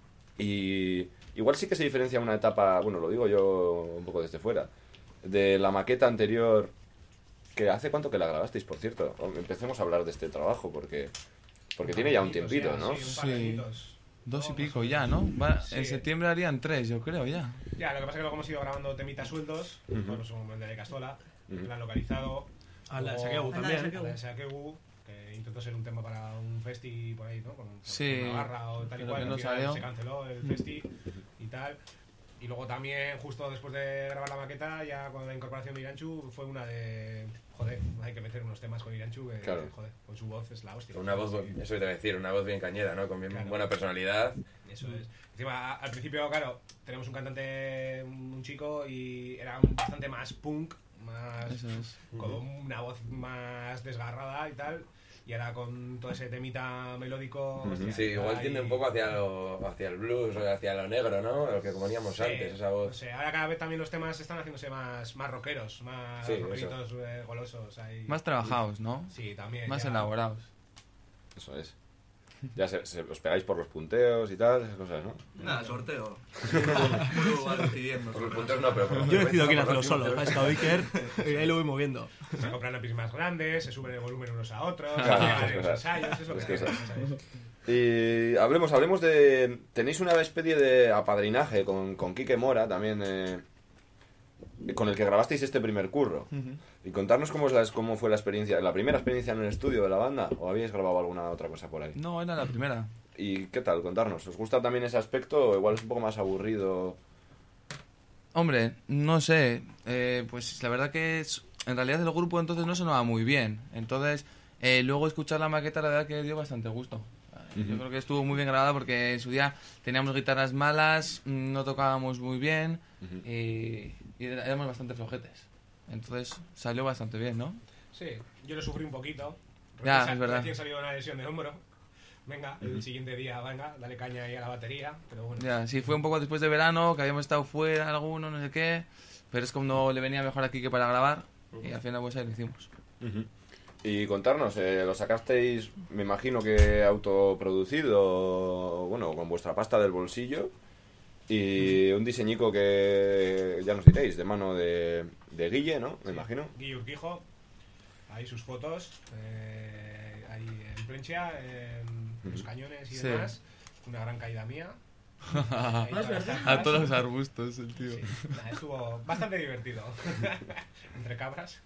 Y igual sí que se diferencia una etapa, bueno, lo digo yo un poco desde fuera, de la maqueta anterior. Que ¿hace cuánto que la grabasteis, por cierto? Empecemos a hablar de este trabajo, porque porque tiene ya un tiempito, ¿no? Sí, un par de Sí. añitos. Dos y pico ya, ¿no? Va- Sí. En septiembre harían tres, yo creo, ya. Ya, lo que pasa es que luego hemos ido grabando temitas sueltos, Ujú. bueno, son el de Castola, Ujú. la han localizado. A la de luego- Saquegu a la también. de Saquegu, a la de Saquegu, que intentó ser un tema para un festi por ahí, ¿no? Con, con Sí, Navarra o tal y pero cual, que al no final salió. se canceló el festi y tal. Y luego también, justo después de grabar la maqueta, ya con la incorporación de Iranchu, fue una de... Joder, hay que meter unos temas con Iranchu que, Claro. joder, con su voz es la hostia. Una voz, eso te voy a decir, una voz bien cañera, ¿no? Con bien Claro. buena personalidad. Eso es. Encima, a- al principio, claro, tenemos un cantante, un chico, y era un- bastante más punk, más Eso es. con una voz más desgarrada y tal. Y ahora con todo ese temita melódico... hostia, Sí, igual ahí- tiende un poco hacia, lo, hacia el blues o hacia lo negro, ¿no? Lo que poníamos Sí, antes, esa no voz. sé, ahora cada vez también los temas están haciéndose más, más rockeros, más Sí, rockeritos, eh, golosos. Ahí. Más trabajados, ¿no? Sí, también. Más ya- elaborados. Eso es. Ya se, se- os pegáis por los punteos y tal, esas cosas, ¿no? Nada, sorteo. Uno va decidiendo. Por los punteros no, pero por los Yo decido quién por hace los los solos. punteros. Está Iker y ahí lo voy moviendo. Se compran amplis más grandes, se suben el volumen unos a otros, Claro, se llegan esas en los cosas. ensayos, es lo que Esas hacemos, cosas. ¿sabes? Y hablemos, hablemos de... Tenéis una especie de apadrinaje con, con Quique Mora, también, eh, con el que grabasteis este primer curro. Y contarnos cómo, es la, cómo fue la experiencia, la primera experiencia en el estudio de la banda, o habíais grabado alguna otra cosa por ahí. No, era la primera. ¿Y qué tal? Contarnos. ¿Os gusta también ese aspecto o igual es un poco más aburrido? Hombre, no sé. eh, pues la verdad que es, en realidad el grupo entonces no sonaba muy bien. Entonces, eh, luego escuchar la maqueta la verdad que dio bastante gusto. Eh, Yo creo que estuvo muy bien grabada porque en su día teníamos guitarras malas, mm, no tocábamos muy bien y, y era- éramos bastante flojetes. Entonces salió bastante bien, ¿no? Sí, yo lo sufrí un poquito. Ya, Recién, es verdad. recién salió de una lesión de hombro. Venga, el siguiente día, venga, dale caña ahí a la batería. Pero bueno, Ya, sí, fue un poco después de verano, que habíamos estado fuera alguno, no sé qué, pero es como le venía mejor aquí que para grabar y al final pues ahí lo hicimos. Y contarnos, eh, lo sacasteis, me imagino que autoproducido, bueno, con vuestra pasta del bolsillo. Y un diseñico que ya nos diréis, de mano de, de Guille, ¿no? Me imagino. Guille Urquijo, ahí sus fotos, eh, ahí en plancha, en los cañones y Sí. demás. Una gran caída mía. A Ahí todas las tantas. todos los arbustos, el tío. Sí, nada, estuvo bastante divertido. Entre cabras.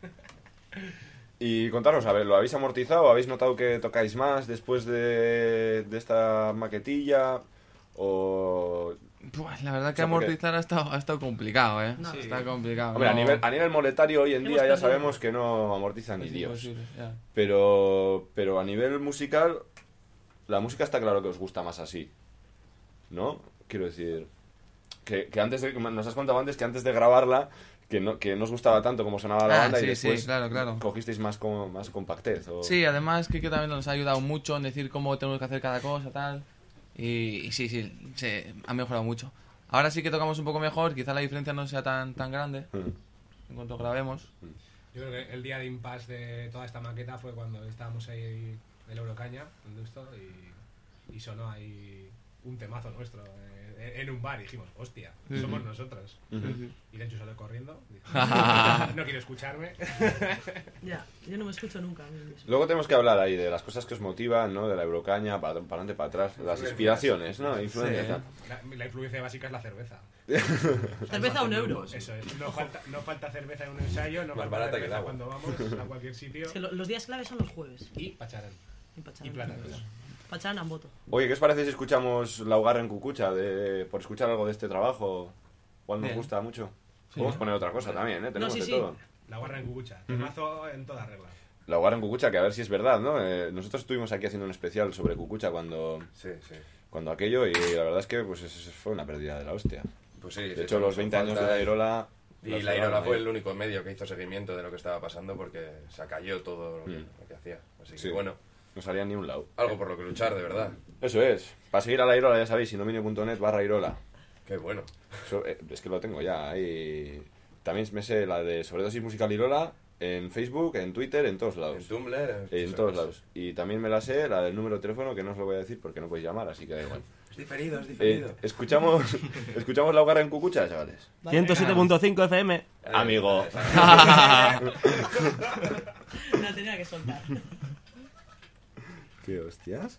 Y contaros, a ver, ¿lo habéis amortizado? ¿Habéis notado que tocáis más después de, de esta maquetilla? ¿O...? Pues la verdad que O sea, porque- amortizar ha estado, ha estado complicado, ¿eh? Sí. Está complicado. Hombre, a no- nivel, a nivel monetario hoy en Hemos día ya perdido. sabemos que no amortiza ni es Dios. imposible, ya. Pero, pero a nivel musical, la música está claro que os gusta más así, ¿no? Quiero decir, que, que antes de, nos has contado antes que antes de grabarla, que no, que no os gustaba tanto como sonaba la Ah, banda sí, y después sí, claro, claro. cogisteis más, como, más compactez. O... Sí, además Kike también nos ha ayudado mucho en decir cómo tenemos que hacer cada cosa, tal. Y, y sí, sí, se ha mejorado mucho. Ahora sí que tocamos un poco mejor, quizá la diferencia no sea tan, tan grande Mm. en cuanto grabemos. Yo creo que el día de impasse de toda esta maqueta fue cuando estábamos ahí en el Eurocaña, en Deusto, y, y sonó ahí un temazo nuestro eh, en un bar y dijimos, hostia, Sí, somos sí. nosotros. Ujú. Y Lenchu salió corriendo. Dijo, no quiero escucharme. Ya, yo no me escucho nunca a mí mismo. Luego tenemos que hablar ahí de las cosas que os motivan, ¿no? De la Eurocaña, para adelante, para atrás, las inspiraciones, ¿no? Influencias. Sí. tal. La, la influencia básica es la cerveza. Cerveza a un euro. Eso es. No falta, no falta cerveza en un ensayo, no Más falta barata que el cerveza agua. cuando vamos a cualquier sitio. Es que lo- los días claves son los jueves. Y pacharán. Y pacharán. Y plátanos. Pacharán a voto. Oye, ¿qué os parece si escuchamos La Hogarra en Cucucha? De, por escuchar algo de este trabajo. Igual nos Bien. gusta mucho. Sí. Podemos poner otra cosa también, ¿eh? Tenemos sí, de sí. todo. La guarra en Cucucha. Temazo en toda regla. La Hogarra en Cucucha, que a ver si es verdad, ¿no? Eh, nosotros estuvimos aquí haciendo un especial sobre Cucucha cuando, Sí, sí. cuando aquello y la verdad es que pues es- fue una pérdida de la hostia. Pues sí, De sí, hecho, nos los veinte años de falta- la Irola... Y los la Irola llevaron fue ahí. el único medio que hizo seguimiento de lo que estaba pasando porque se cayó todo lo que, Mm. lo que hacía. Así que Sí. bueno, No salía ni un lado. algo por lo que luchar, de verdad. Eso es. Para seguir a la Irola, ya sabéis, indominio.net barra Irola. Qué bueno. Eso, eh, es que lo tengo ya ahí. También me sé la de Sobredosis Musical Irola en Facebook, en Twitter, en todos lados. En Tumblr, en- En eso todos es. lados. Y también me la sé, la del número de teléfono, que no os lo voy a decir porque no podéis llamar, así que da igual. Es diferido, es Eh, diferido. escuchamos, escuchamos La Hogarra en Cucucha, chavales. ciento siete punto cinco F M. Amigo. La tenía que soltar. ¿Qué hostias?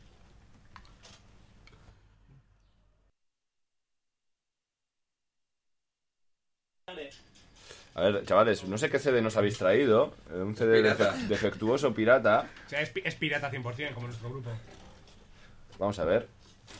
A ver, chavales, no sé qué C D nos habéis traído. eh, Un C D Pirata. defe- defectuoso pirata. O sea, es, pi- es pirata cien por cien, como nuestro grupo. Vamos a ver.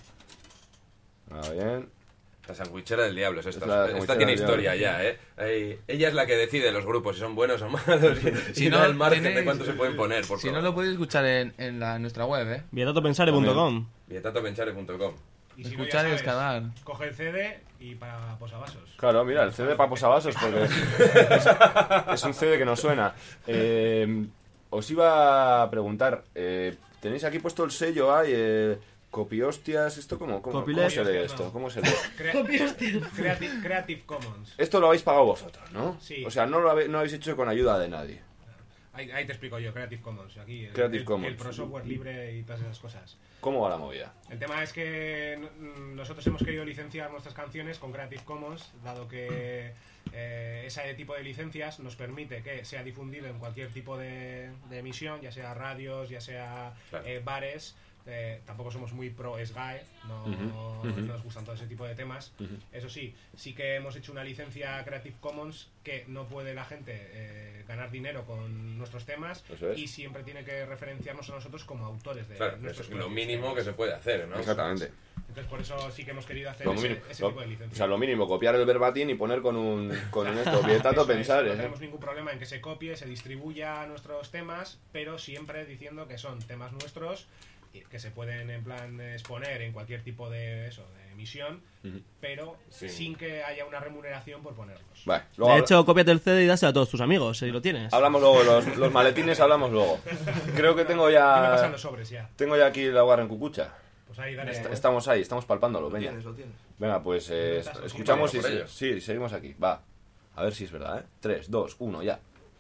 Ah, bien. La sandwichera del diablo es esta. Es la Esta sandwichera tiene del historia diablo. ya, ¿eh? Ahí- ella es la que decide los grupos si son buenos o malos y, Si y no, da el margen de tenéis- cuánto se pueden poner. Por Si no programa. lo podéis escuchar en, en la, nuestra web, ¿eh? Vietotopensare punto com. vietatopenchare punto com. Y si Escuchar no, y ya descargar. sabes, coge el C D y para posavasos. Claro, mira, el C D para posavasos, porque es, es, es un C D que no suena. Eh, os iba a preguntar, eh, tenéis aquí puesto el sello, hay eh, copiostias, ¿esto cómo, cómo, cómo Copyleft. se lee esto? ¿Cómo se lee? Crea- Creative, Creative Commons. Esto lo habéis pagado vosotros, ¿no? Sí. O sea, no lo habe- no habéis hecho con ayuda de nadie. Ahí, ahí te explico yo, Creative Commons. Aquí el, Creative el- Commons. el pro software libre y todas esas cosas. ¿Cómo va la movida? El tema es que mm, nosotros hemos querido licenciar nuestras canciones con Creative Commons, dado que eh, ese tipo de licencias nos permite que sea difundido en cualquier tipo de, de emisión, ya sea radios, ya sea Claro. eh, bares. Eh, tampoco somos muy pro S G A E, no, Ujú, ujú. no nos gustan todo ese tipo de temas. Ujú. Eso sí, sí que hemos hecho una licencia Creative Commons que no puede la gente eh, ganar dinero con nuestros temas Eso es. y siempre tiene que referenciarnos a nosotros como autores de Claro, eso nuestros es lo propios mínimo temas. que se puede hacer, ¿no? Exactamente. Entonces por eso sí que hemos querido hacer Lo ese, mínimo, ese lo- tipo de licencia. o sea, lo mínimo, copiar el verbatim y poner con un, con un esto, Eso vietato es, pensar. no ¿eh? tenemos ningún problema en que se copie, se distribuya nuestros temas, pero siempre diciendo que son temas nuestros y que se pueden en plan exponer en cualquier tipo de eso, de emisión, Ujú. pero Sí. sin que haya una remuneración por ponerlos. Vale, luego De habla- hecho, cópiate el C D y dáselo a todos tus amigos, si lo tienes. hablamos luego, los, los maletines hablamos luego. Creo que tengo Dime pasando ya... sobres ya. Tengo ya aquí la Hogarra en Cucucha. Pues ahí, dale. Est- estamos ahí, estamos palpándolo, Lo venga. tienes, lo tienes. Venga, pues eh, Estás- escuchamos sí, y por se- ello. sí, seguimos aquí. Va, a ver si es verdad, ¿eh? tres, dos, uno, ya.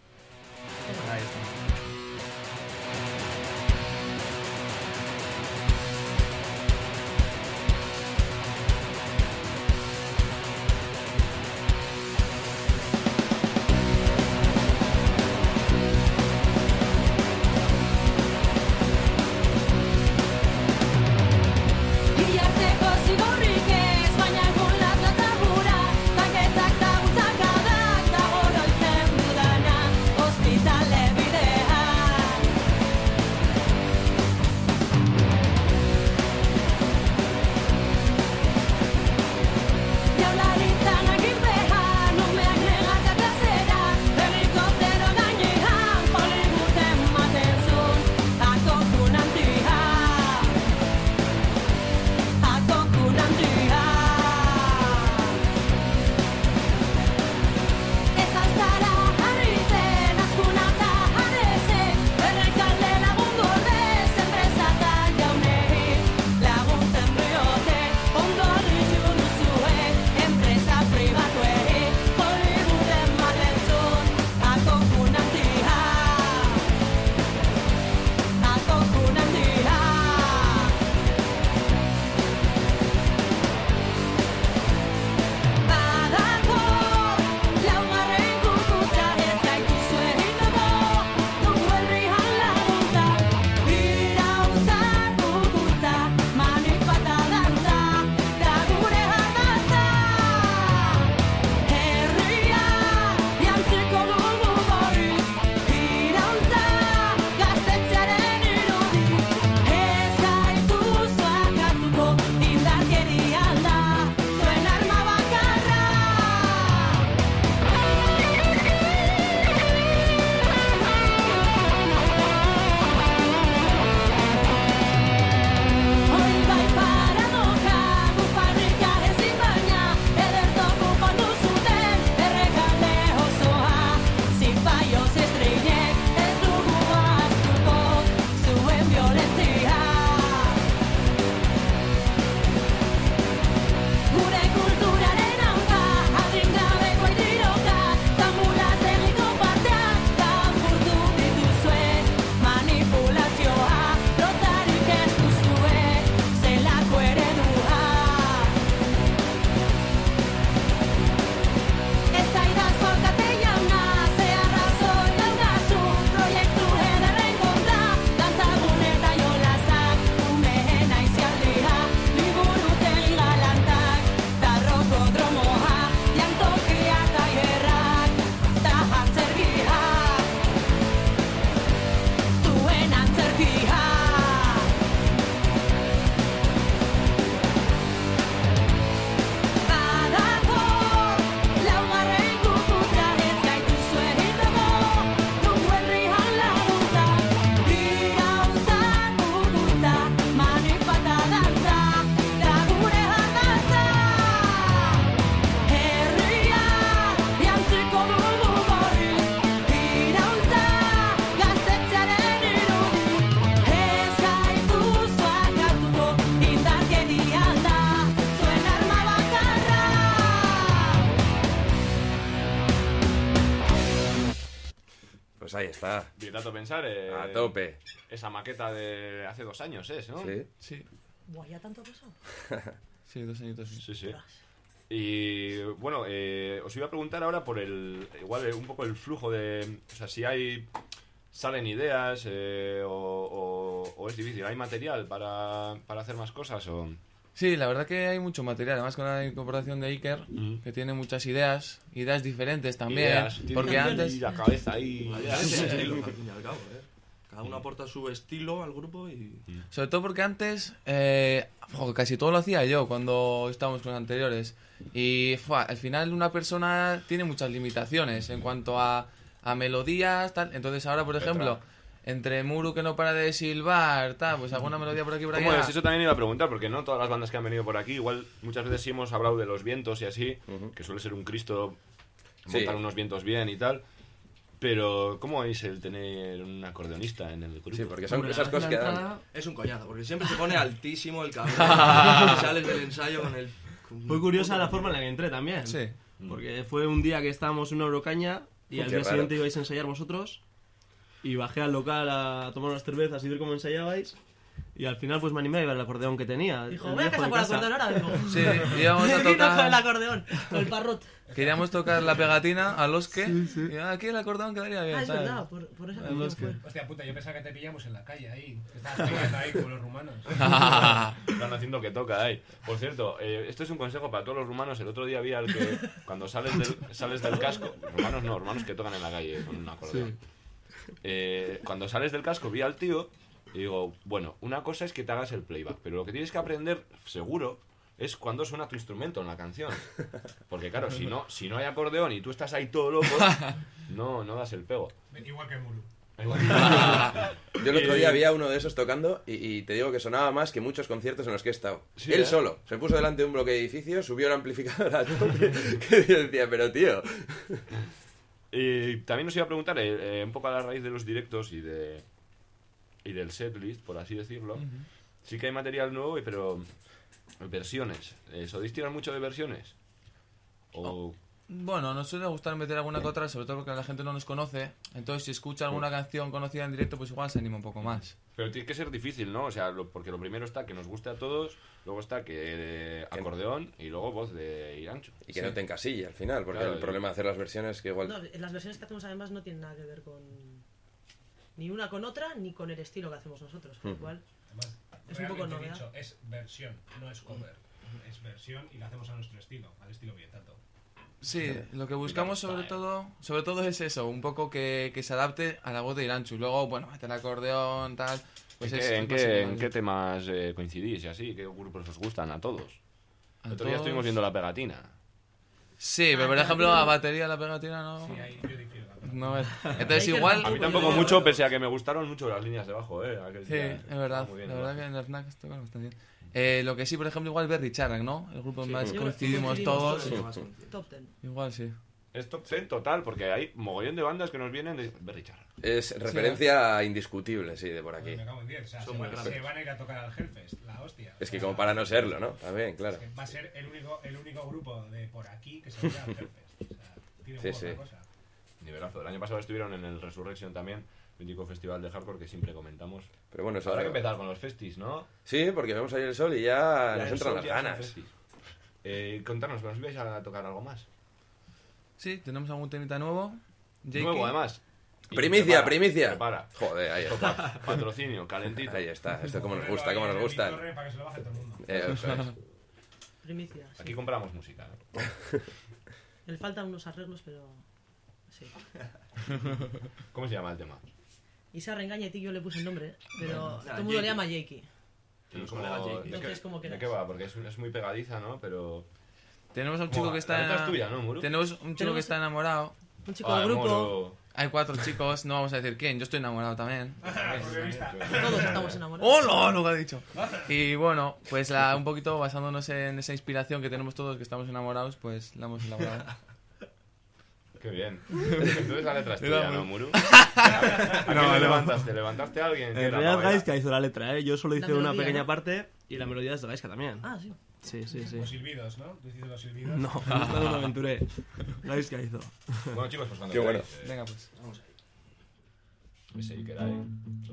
Ahí está. Ilarteko zigorrik ez, baina egun latata gura Tanketak da utzakadak, da goroitzen dudana Hospitale bide está. Vietato Pensar. Eh, A tope. Esa maqueta de hace dos años es, ¿no? Sí. Sí. Buah, ¿ya tanto ha pasado? Sí, dos añitos. Sí, sí. Y bueno, eh, os iba a preguntar ahora por el. Igual eh, un poco el flujo de. O sea, si hay. ¿Salen ideas eh, o, o, o es difícil? ¿Hay material para, para hacer más cosas? O... Sí, la verdad que hay mucho material, además con la incorporación de Iker, Mm. que tiene muchas ideas, ideas diferentes también, Ideas, tiene porque una- antes... y la cabeza ahí. Ideas, ese estilo, al fin y al cabo, ¿eh? Cada uno aporta su estilo al grupo y... Sobre todo porque antes eh, jo, casi todo lo hacía yo cuando estábamos con los anteriores. Y fua, al final una persona tiene muchas limitaciones en cuanto a, a melodías, tal. Entonces ahora, por ejemplo, entre Muru que no para de silbar, tal, pues alguna melodía por aquí y por ¿Cómo allá. es? Eso también iba a preguntar, porque no todas las bandas que han venido por aquí, igual muchas veces sí hemos hablado de los vientos y así, que suele ser un Cristo Sí. montar unos vientos bien y tal. Pero, ¿cómo es el tener un acordeonista en el grupo? Sí, porque son esas cosas que dan. Es un coñazo, porque siempre se pone altísimo el cabrón. y sales del ensayo con el... Fue curiosa la forma en la que entré también. Sí. Porque fue un día que estábamos en una Eurocaña y al Qué día raro. siguiente ibais a ensayar vosotros. Y bajé al local a tomar unas cervezas y ver cómo ensayabais. Y al final pues me animé a ver el acordeón que tenía. Dijo, el voy a viejo casa de por casa. acordeón ahora, vengo. Sí, íbamos a Vino con el tocar... acordeón, con el parrot. Queríamos tocar la pegatina a los que... Y ah, aquí el acordeón quedaría bien, Ah, es ¿sabes? verdad, por, por esa A canción los que- fue. Hostia puta, yo pensaba que te pillamos en la calle ahí. Que estabas pegando ahí como los rumanos. Están haciendo que toca ahí. Por cierto, eh, esto es un consejo para todos los rumanos. El otro día vi al que cuando sales del, sales del casco... Rumanos no, rumanos que tocan en la calle con un acordeón. Eh, cuando sales del casco vi al tío y digo, bueno, una cosa es que te hagas el playback, pero lo que tienes que aprender, seguro, es cuando suena tu instrumento en la canción. Porque claro, si no, si no hay acordeón y tú estás ahí todo loco, no, no das el pego. Igual que Muru. Yo el otro día había uno de esos tocando y, y te digo que sonaba más que muchos conciertos en los que he estado. Sí, Él ¿eh? solo. Se puso delante de un bloque de edificios, subió el amplificador a tope, que yo decía, pero tío... Y también os iba a preguntar, eh, eh, un poco a la raíz de los directos y de y del setlist, por así decirlo. Sí que hay material nuevo, y- pero versiones. Eh, ¿Sois tirar mucho de versiones? O... Bueno, nos suele gustar meter alguna que otra, sobre todo porque la gente no nos conoce. Entonces, si escucha alguna canción conocida en directo, pues igual se anima un poco más. Pero tiene que ser difícil, ¿no? O sea, lo- porque lo primero está que nos guste a todos, luego está que eh, acordeón y luego voz de Irancho. Y que no te encasille al final, porque Claro, el problema de hacer las versiones es que igual... No, las versiones que hacemos además no tienen nada que ver con... Ni una con otra, ni con el estilo que hacemos nosotros. Con lo Mm. cual, Además, es un poco realmente novedad. dicho, es versión, no es cover. Es versión y la hacemos a nuestro estilo, al estilo Vietato. Sí, lo que buscamos sobre todo sobre todo es eso, un poco que, que se adapte a la voz de Iranchu. Y luego, bueno, meter el acordeón, tal... Pues ¿En, es, qué, en, es qué, básicamente- en qué temas eh, coincidís y así? ¿Qué grupos os gustan a todos? A El otro día todos. estuvimos viendo la pegatina. Sí, pero por ejemplo, la batería, la pegatina no... Sí, ahí yo difiero. la verdad. no es... Entonces igual... A mí tampoco mucho, pese a que me gustaron mucho las líneas de bajo, ¿eh? Aquel Sí, día. es verdad. Muy bien, la ¿no? verdad que en las Fnacs tocan bastante bien. Eh, lo que sí, por ejemplo, igual Berry Charrac, ¿no? El grupo en más Yo creo que coincidimos coincidimos todos. todos. Top ten. Igual sí. Es top ten total, porque hay mogollón de bandas que nos vienen de Berry Charrac. Es referencia indiscutible, sí, de por aquí. Me cago en diez. O sea, Son se, muy van, grandes. se van a ir a tocar al Hellfest, la hostia. Es que O sea, como para no serlo, ¿no? También, claro. es que va a ser el único, el único grupo de por aquí que se vaya al Hellfest. O sea, tiene Sí, huevo sí. la cosa. Nivelazo. El año pasado estuvieron en el Resurrection también, mítico festival de hardcore que siempre comentamos. Pero bueno, eso Habrá que ahora- empezar con los festis, ¿no? Sí, porque vemos ahí el sol y ya, Ya nos el entran sol las ya son ganas. festis. Eh, contanos, ¿nos vais a tocar algo más? Sí, tenemos algún temita nuevo. Jakey. Nuevo, además. Y Primicia, prepara, primicia. Prepara. Joder, ahí Esto está. pa- Patrocinio, calentito. Ahí está, esto como nos Ponedlo gusta, ahí como en nos el gustan. torre Para que se lo baje todo el mundo. Eh, Eso es. Primicia. sí. Aquí compramos música. ¿no? Le faltan unos arreglos, pero... Sí. ¿Cómo se llama el tema? Isa Rengaña y ti yo le puse el nombre, pero Nah, todo el mundo le Jakey. llama Jakey. Y Los como- colegas Jake. ¿de Entonces, qué- ¿cómo ¿De quedas? qué va? Porque es, es muy pegadiza, ¿no? Pero... Tenemos a un ¿Cómo chico va? que La letra está... es tuya, ¿no, Muru? Tenemos un chico Tenemos- que está enamorado. Un chico Ah, del grupo. Moro. Hay cuatro chicos, no vamos a decir quién. Yo estoy enamorado también. Todos estamos enamorados. ¡Hola! Lo que ha dicho. Y bueno, pues la- un poquito basándonos en esa inspiración que tenemos todos, que estamos enamorados, pues la hemos elaborado. Qué bien. Entonces la letra es tuya, ¿no, Muru? No, ¿A quién le no. levantaste? ¿Levantaste a alguien? ¿Quién En la realidad baila? Gaiska hizo la letra, ¿eh? Yo solo hice La una melodía, pequeña ¿no? parte y la melodía es de Gaiska también. Ah, sí. Sí, sí, sí. Los silbidos, ¿no? Tú hiciste los silbidos. No, esta no me aventuré. Gaiska hizo. Bueno, chicos, pues cuando Qué bueno. queráis, eh, Venga, pues. Vamos ahí. ese Ikeda, ¿eh?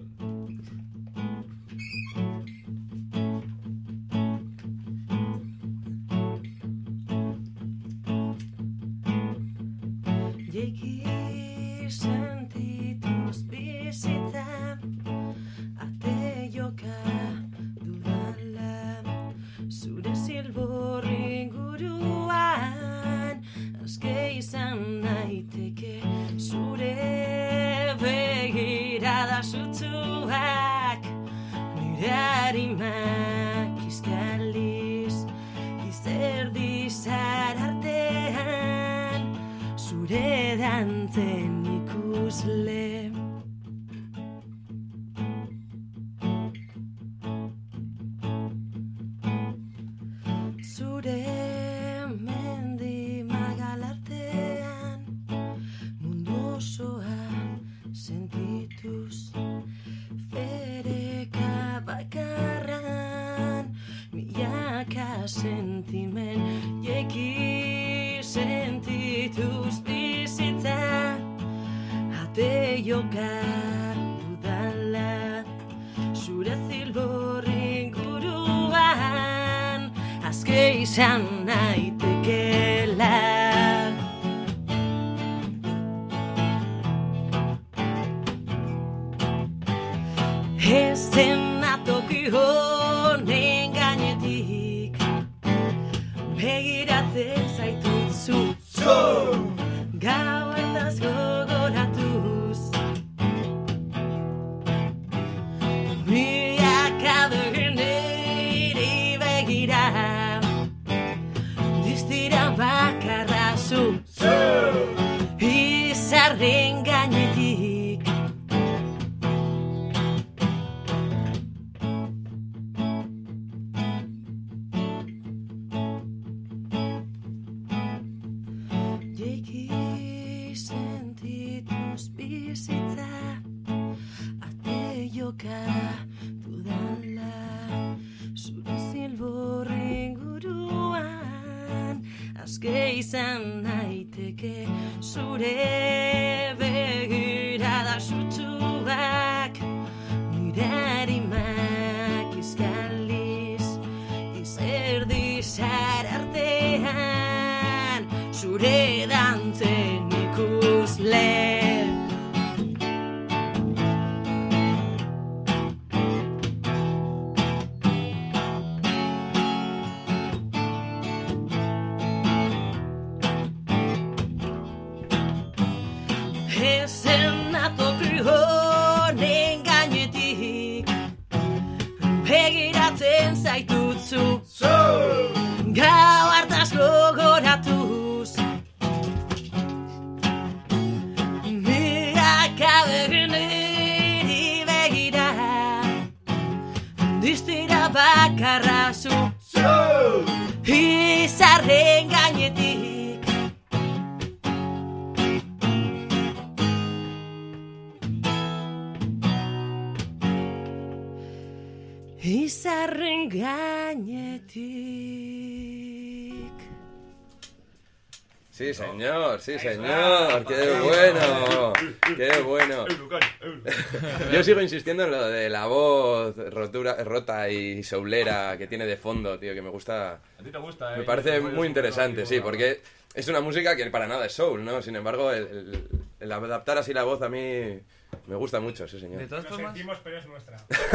Jaiki sentituz bizitza ate joka dudala zure zilbor inguruan aske izan naiteke zure begirada sutsuak nire harimak izkaliz izerdi zar artean zure dantzen ikusle zure mendi magalartean mundu osoa sentituz fereka bakarran milaka sentimen jeki sentituz bizitza ate joka dudala zure zilbor inguruan azke izan naitekela ez dena toki honen gainetik begiratzen zaitut zu gau erdaz gogoratuz milaka begen niri begira distira bakarra zu izarren gainetik Jaiki sentituz bizitza ate joka dudala zure zilbor inguruan azke izan naiteke zure begirada sutsuak nire harimak izkaliz izerdi zar artean zure dantzen ikusle ez dena toki honen gainetik begiratzen zaitutzu gau hartaz gogoratuz milaka begen niri begira distira bakarra zu izarren gainetik izarren gainetik Sí, señor, sí, señor. ¡Qué bueno! ¡Qué bueno! Yo sigo insistiendo en lo de la voz rotura, rota y soulera que tiene de fondo, tío, que me gusta. A ti te gusta, ¿eh? Me parece muy interesante, sí, porque es una música que para nada es soul, ¿no? Sin embargo, el, el, el adaptar así la voz a mí me gusta mucho, sí, señor. De todas Lo formas... sentimos, pero es nuestra.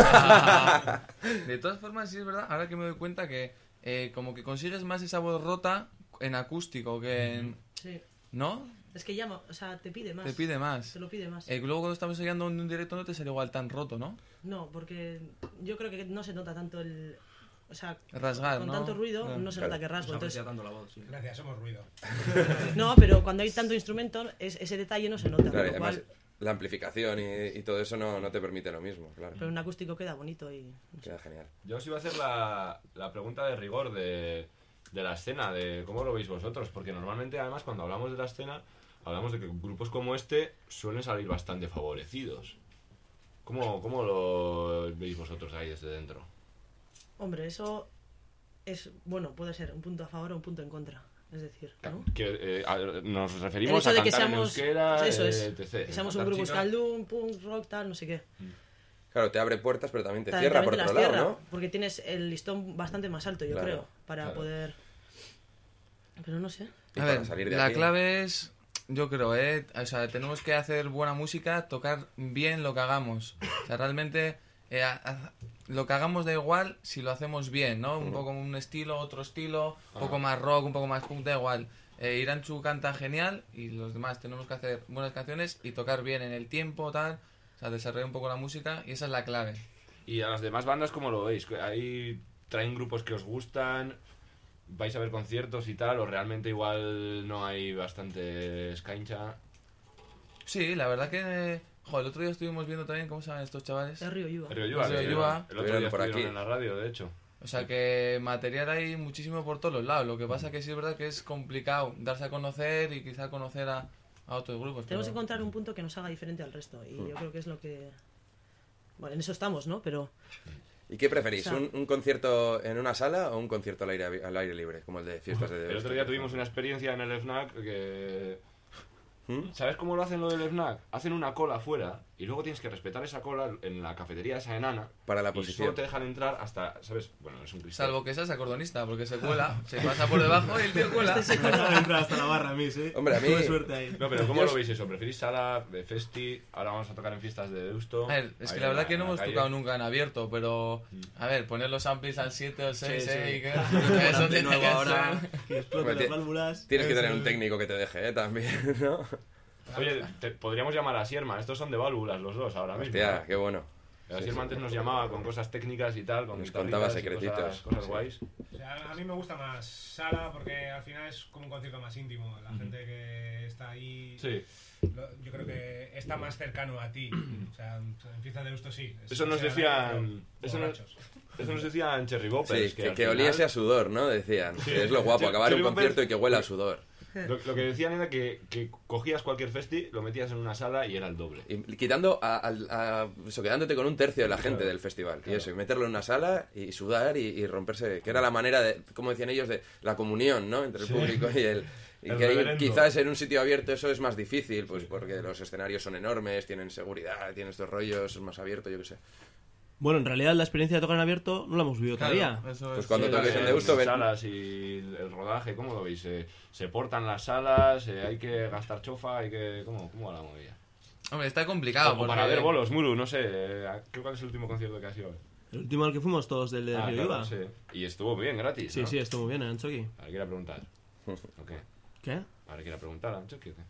De todas formas, sí es verdad, ahora que me doy cuenta que eh, como que consigues más esa voz rota en acústico que en... Sí. ¿No? Es que llama, o sea, te pide más. Te pide más. Te lo pide más. Eh, luego cuando estamos ensayando en un directo no te sale igual tan roto, ¿no? No, porque yo creo que no se nota tanto el... O sea, Rasgar, con ¿no? tanto ruido Claro. no se Claro. nota que rasgo. No se Entonces... aprecia tanto la voz, sí. Gracias, somos ruido. No, pero cuando hay tanto instrumento, es- ese detalle no se nota. Claro, y con lo además cual, la amplificación y, y todo eso no, no te permite lo mismo, claro. pero en acústico queda bonito y... Queda genial. Yo os iba a hacer la, la pregunta de rigor de, de la escena, de cómo lo veis vosotros, porque normalmente además cuando hablamos de la escena hablamos de que grupos como este suelen salir bastante favorecidos. ¿Cómo, cómo lo veis vosotros ahí desde dentro? Hombre, eso es... Bueno, puede ser un punto a favor o un punto en contra. es decir, ¿no? Que, eh, a- nos El referimos hecho a de que cantar seamos, en euskera, eso es, eh, etcétera. que seamos un Cantar grupo chica. euskaldun, punk, rock, tal, no sé qué. Claro, te abre puertas, pero también te También cierra te por las otro lado, cierra, ¿no? porque tienes el listón bastante más alto, yo Claro, creo, para claro. poder... Pero no sé. Y A para ver, salir de la aquí- clave es, yo creo, ¿eh? O sea, tenemos que hacer buena música, tocar bien lo que hagamos. O sea, realmente eh, a- a- lo que hagamos da igual si lo hacemos bien, ¿no? Un Ujú. poco un estilo, otro estilo, un poco Ajá. más rock, un poco más punk, da igual. Eh, Iranchu canta genial y los demás tenemos que hacer buenas canciones y tocar bien en el tiempo, tal. O sea, desarrollar un poco la música y esa es la clave. Y a las demás bandas, ¿cómo lo veis? ¿Ahí traen grupos que os gustan? ¿Vais a ver conciertos y tal? ¿O realmente igual no hay bastante escaincha? Sí, la verdad que... Joder, el otro día estuvimos viendo también cómo se llaman estos chavales. Es Río Yuba. Río Yuba, Río que Yuba. el otro día Estuvieron por estuvieron aquí. en la radio, de hecho. O sea que material hay muchísimo por todos los lados. Lo que pasa que sí es verdad que es complicado darse a conocer y quizá conocer a, a otros grupos. Tenemos que pero- encontrar un punto que nos haga diferente al resto, y Mm. yo creo que es lo que... Bueno, en eso estamos, ¿no? Pero... ¿Y qué preferís? O sea- ¿Un, un concierto en una sala o un concierto al aire, al aire libre, como el de fiestas de El Deusto, otro día por tuvimos una ejemplo? experiencia en el FNAC que... ¿Mm? ¿Sabes cómo lo hacen lo del FNAC? Hacen una cola afuera y luego tienes que respetar esa cola en la cafetería esa enana. Para la y posición. solo te dejan entrar hasta, ¿sabes? Bueno, es un cristal. Salvo que seas acordonista, porque se cuela, se pasa por debajo y el tío cuela. Este se deja de entrar hasta la barra a mí, sí. Hombre, a mí- Tuve suerte ahí. No, pero ¿cómo Yo- lo veis eso? ¿Preferís sala de festi? Ahora vamos a tocar en fiestas de Deusto. A ver, es que Ahí la en verdad que en no la hemos calle. tocado nunca en abierto, pero... A ver, poner los amplis al siete o al seis, Sí, ¿eh? sí. Y que, Un eso ampli tiene nuevo que ahora, ser... que explote Hombre, las ti- válvulas. Tienes que Eso tener un es. técnico que te deje, ¿eh? También, ¿no? Oye, te- podríamos llamar a Sierman. Estos son de válvulas los dos ahora mismo. Hostia, ¿no? qué bueno. La Sí, Sierman sí. antes nos llamaba con cosas técnicas y tal, con Nos guitarritas contaba y secretitos. Cosas, cosas Sí. guays. O sea, a mí me gusta más sala porque al final es como un concierto más íntimo. La gente que está ahí, Sí. lo- yo creo que está más cercano a ti. O sea, en fiesta de gusto sí. es- Eso nos sea, decían... pero Eso nos, borrachos. eso nos decían Cherry Boppers. Sí, que, al que final- oliese a sudor, ¿no? Decían. Sí. Que es lo guapo, Cher- acabar un Cherry concierto Boppers- y que huela a sudor. Lo, lo que decían era que, que cogías cualquier festi, lo metías en una sala y era el doble. Y quitando a, a- a- eso, quedándote con un tercio de la gente Claro, del festival. Y claro. eso, y meterlo en una sala y sudar y, y romperse, que era la manera de, como decían ellos, de la comunión, ¿no? Entre el Sí. público y el... Y El que ahí reverendo. quizás en un sitio abierto eso es más difícil, pues porque los escenarios son enormes, tienen seguridad, tienen estos rollos, es más abierto, yo qué sé. Bueno, en realidad la experiencia de tocar en abierto no la hemos vivido Claro, todavía. eso Pues es- cuando sí, toques la- en Las Deusto, ven- salas y el rodaje, ¿cómo lo veis? ¿Se, se portan las salas? eh, ¿Hay que gastar chofa? ¿Hay que, ¿Cómo, cómo va la movida? Hombre, está complicado. Como porque- para ver bolos, Muru, no sé. eh, creo que es el último concierto que has ido. El último al que fuimos todos del de Ah, Río claro, Iba. sí. Y estuvo bien, gratis, Sí, ¿no? sí, estuvo muy bien en Anchoqui. Ahora quiero preguntar. ¿O qué? ¿Qué? Ahora quiero preguntar a Anchoqui, ¿o qué?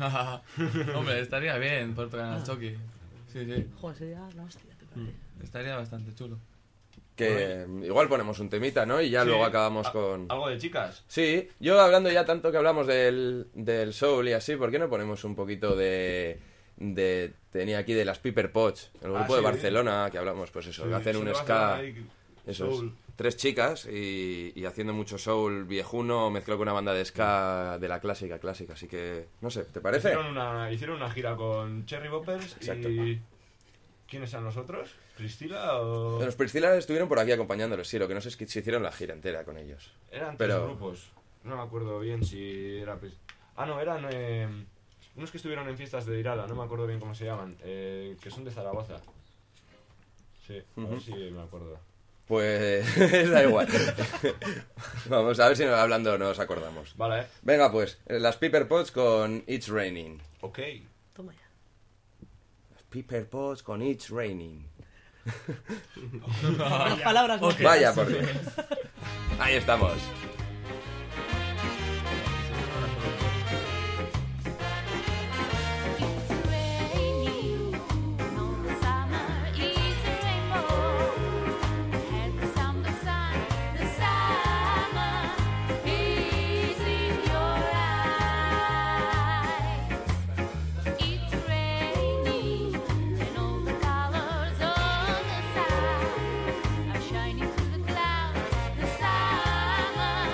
Hombre, estaría bien por tocar en el Chucky. Sí, sí. Joder, sería la hostia, te parece. Estaría bastante chulo. Que eh, igual ponemos un temita, ¿no? Y ya Sí. luego acabamos A- con... ¿Algo de chicas? Sí, yo hablando ya tanto que hablamos del, del soul y así, ¿por qué no ponemos un poquito de... de tenía aquí de las Piper Pots, el grupo Ah, de sí, Barcelona, que hablamos, pues eso, Sí, que hacen son un de ska... Barcelona y Eso es. soul. Tres chicas y, y haciendo mucho soul viejuno mezclado con una banda de ska de la clásica, clásica. Así que, no sé, ¿te parece? Hicieron una, hicieron una gira con Cherry Boppers Exacto. y... ¿Quiénes eran los otros? ¿Priscila o...? Los Priscila estuvieron por aquí acompañándolos, sí, lo que no sé es que se hicieron la gira entera con ellos. Eran tres Pero- grupos. No me acuerdo bien si era... Pris- Ah, no, eran... eh, unos que estuvieron en fiestas de Irala, no me acuerdo bien cómo se llaman. eh, que son de Zaragoza. Sí, a ver Ujú. si me acuerdo. Pues da igual. Vamos a ver si hablando nos acordamos. Vale, ¿eh? Venga, pues, las Piper Pots con It's Raining. Ok. Toma ya. Las Piper Pots con It's Raining. Las palabras no Vaya por Dios. Ahí estamos. Shining through the clouds, the summer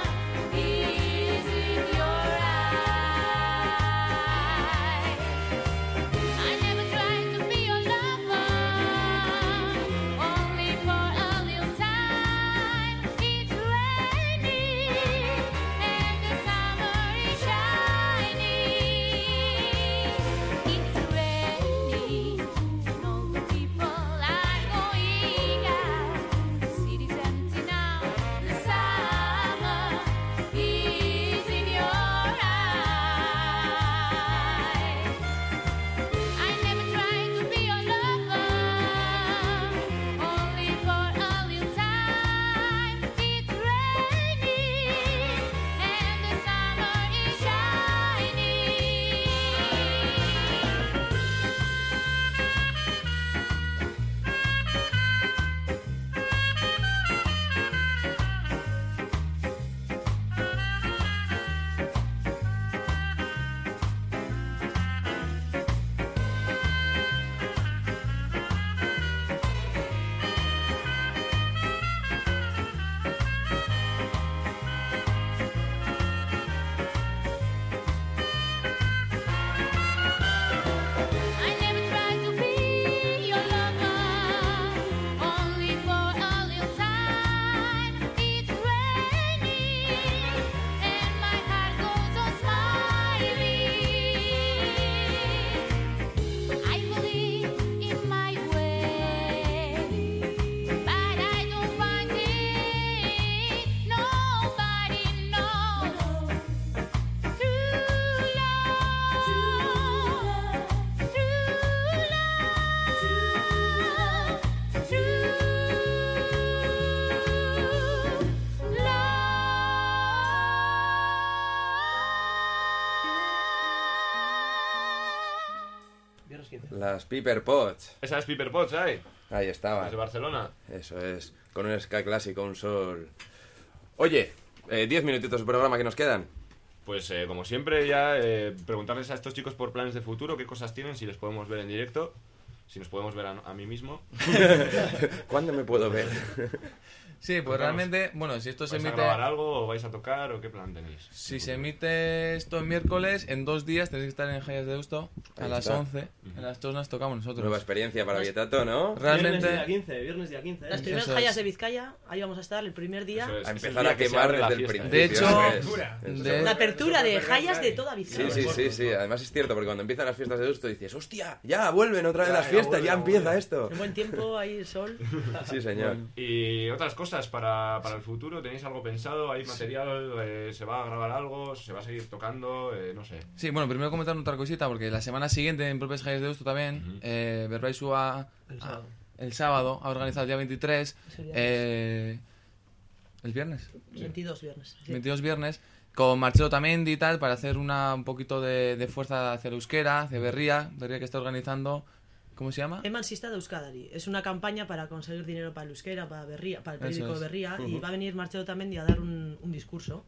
Las Piper Pots. Esas Piper Pots, ¿eh? Ahí estaban. Las de Barcelona. Eso es. Con un ska clásico, un sol. Oye, eh, diez minutitos de programa que nos quedan. Pues eh, como siempre ya eh, preguntarles a estos chicos por planes de futuro, qué cosas tienen, si les podemos ver en directo, si nos podemos ver a, a mí mismo. ¿Cuándo me puedo ver? Sí, pues realmente, bueno, si esto se ¿Vais a emite... grabar algo o vais a tocar o qué plan tenéis? Si se emite esto el miércoles, en dos días tenéis que estar en Jayas de Deusto a Ahí las está. once. En las dos nos tocamos nosotros. Nueva experiencia para Vietato, ¿no? Realmente... Viernes día quince, viernes día quince. ¿eh? Las primeras Eso es. Jayas de Vizcaya, ahí vamos a estar el primer día. Eso es. A Es empezar el a día que se quemar abre la desde el fiesta. principio. De hecho, eso es. de- Una apertura de Jayas de toda Sí, Vizcaya. sí, sí, sí. Además es cierto, porque cuando empiezan las fiestas de Deusto dices, ¡hostia! ¡Ya! ¡Vuelven otra vez Ya, las ya fiestas! vuelve, ¡Ya ya empieza vuelve. esto! Un buen tiempo, ahí el sol. Sí, señor. Y otras cosas para, para el futuro, ¿tenéis algo pensado? ¿Hay material? Eh, ¿Se va a grabar algo? ¿Se va a seguir tocando? Eh, no sé. Sí, bueno, primero comentar otra cosita, porque la semana siguiente en propias Jayas de Deusto también, Ujú. eh, Berbaisu a- El a- sábado. el sábado ha organizado el día veintitrés, Es el viernes. eh, ¿el viernes? veintidós viernes. sí. veintidós viernes, con Marcelo Tamendi y tal, para hacer una, un poquito de, de fuerza hacia el euskera, hacia Berría, Berría que está organizando, ¿cómo se llama? Emansista de Euskadari. Es una campaña para conseguir dinero para el euskera, para Berría, para el Eso periódico es. de Berría, y Ujú. va a venir Marcelo Tamendi a dar un, un discurso.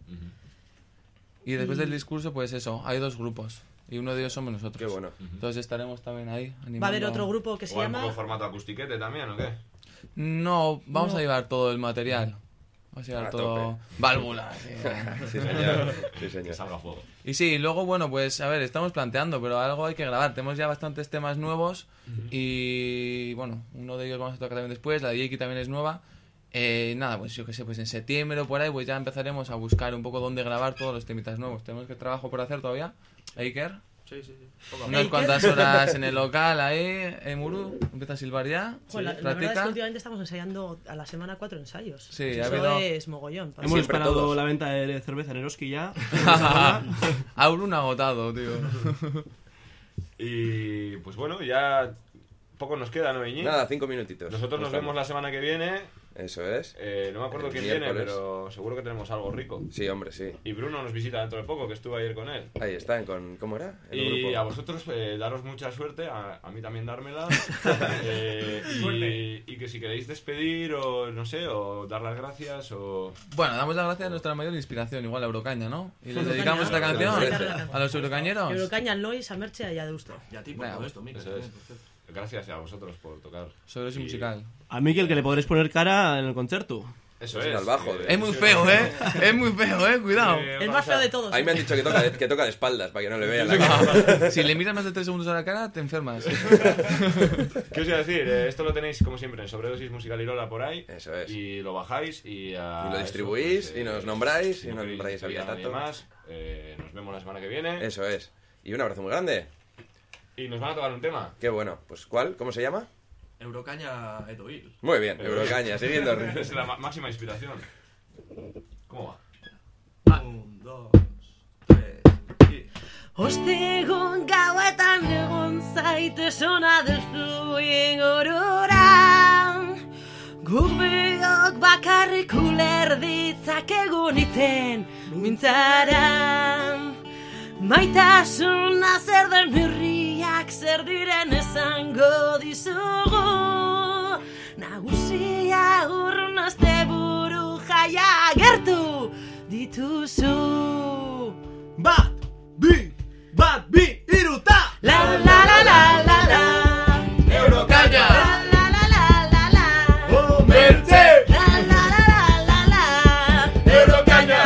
Y después Y- del discurso, pues eso, hay dos grupos, y uno de ellos somos nosotros. Qué bueno. Entonces estaremos también ahí animando. Va a haber otro grupo que se ¿O hay un llama... poco formato acustiquete también o qué? No, vamos No. a llevar todo el material. Vamos a llevar A todo... tope. Válvulas. sí. Sí, señor. Sí, Que señor. salga fuego. Y sí, luego, bueno, pues a ver, estamos planteando, pero algo hay que grabar. Tenemos ya bastantes temas nuevos y, bueno, uno de ellos vamos a tocar también después, la de Yeki también es nueva. Eh, nada, pues yo qué sé, pues en septiembre o por ahí, pues ya empezaremos a buscar un poco dónde grabar todos los temitas nuevos. Tenemos que trabajo por hacer todavía. Eiker, Sí, sí, sí. Poco a unas Eiker. cuantas horas en el local ahí, en Muru, empieza a silbar ya, Joder, la, la verdad es practica. que últimamente estamos ensayando a la semana cuatro ensayos. Sí, Eso ha habido- es mogollón. para- Hemos Siempre disparado todos. la venta de cerveza en Eroski ya. Aún agotado, tío. Y pues bueno, ya poco nos queda, ¿no, Iñi? Nada, cinco minutitos. Nosotros nos Estamos. vemos la semana que viene. Eso es. Eh, no me acuerdo El quién viene, miércoles. pero seguro que tenemos algo rico. Sí, hombre, sí. Y Bruno nos visita dentro de poco, que estuve ayer con él. Ahí están, con... ¿Cómo era? El Y grupo. a vosotros eh, daros mucha suerte, a, a mí también dármela. Eh, y, y que si queréis despedir o no sé, o dar las gracias o... Bueno, damos las gracias a nuestra mayor inspiración, igual a Eurocaña, ¿no? Y les Eurocaña. dedicamos esta canción Eurocaña. a los eurocañeros. Eurocaña, Lois, a Merche y a Deusto. Y a ti por Venga, todo esto, Mikel. eso es. también, por cierto. Gracias a vosotros por tocar. Sobredosis Y- musical. A Mikel que le podréis poner cara en el concierto. Eso Pues es. al bajo, eh, de- Es muy sí, feo, no, ¿eh? Es muy feo, ¿eh? Cuidado. Eh, El vamos más feo a- de todos. Ahí me han dicho que toca, de, que toca de espaldas, para que no le vean la No. cara. Si le miras más de tres segundos a la cara, te enfermas. ¿Qué os iba a decir? Eh, esto lo tenéis como siempre en Sobredosis Musical Irola por ahí. Eso es. Y lo bajáis y, a Y lo eso, distribuís, pues, y nos nombráis, si y no nos queréis nombráis a despedir a nadie Vietato. más, eh, nos vemos la semana que viene. Eso es. Y un abrazo muy grande. Y nos van a tocar un tema. Qué bueno. Pues, ¿cuál? ¿Cómo se llama? Eurocaña Edoil. Muy bien, Eurocaña, siguiendo. Es la ma- máxima inspiración. ¿Cómo va? Un, dos, tres y... Ostegun gauetan egon zaite sona duzu ingurura. Guk biok bakarrik uler ditzakegun iten mintzara. Maitasuna zer den mirriak zer diren esango dizugu. Nagusia urrun azte buru jaia gertu dituzu. Bat, bi, bat, bi, iruta! La la la la la la. Eurocaña. La la la la la la. Merche. La la la la la la. Eurocaña.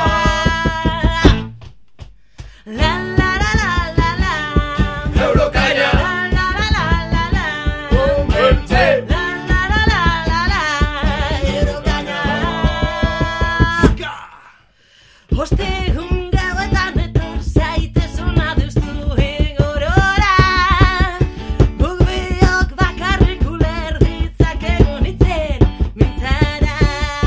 La la la la la la. Eurocaña. La la la la la la. Merche. La la la la la la. Eurocaña. Ostegun gauetan etor zaite zona duztu ingurura. Guk biok bakarrik uler ditzakegun itzen mintzara.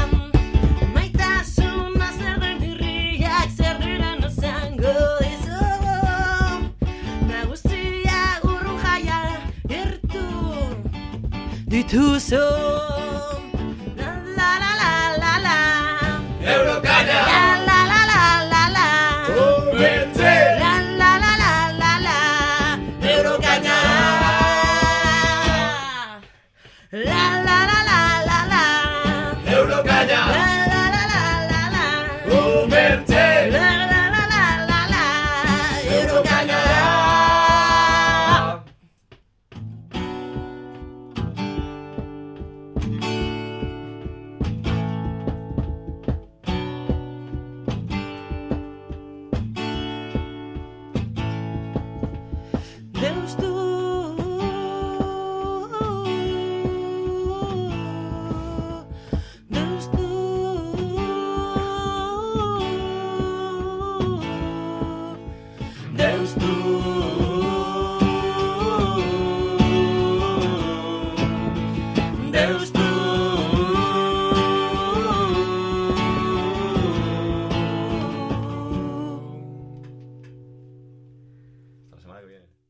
Maitasuna zer den irriak zer diren esango dizugu. Nagusia urrun jaia gertu dituzu. La la la la la la. Eurocaña. La la la la la la. Merche. La la la la la la. Eurocaña. Deus tu, Deus tu, Deus tu.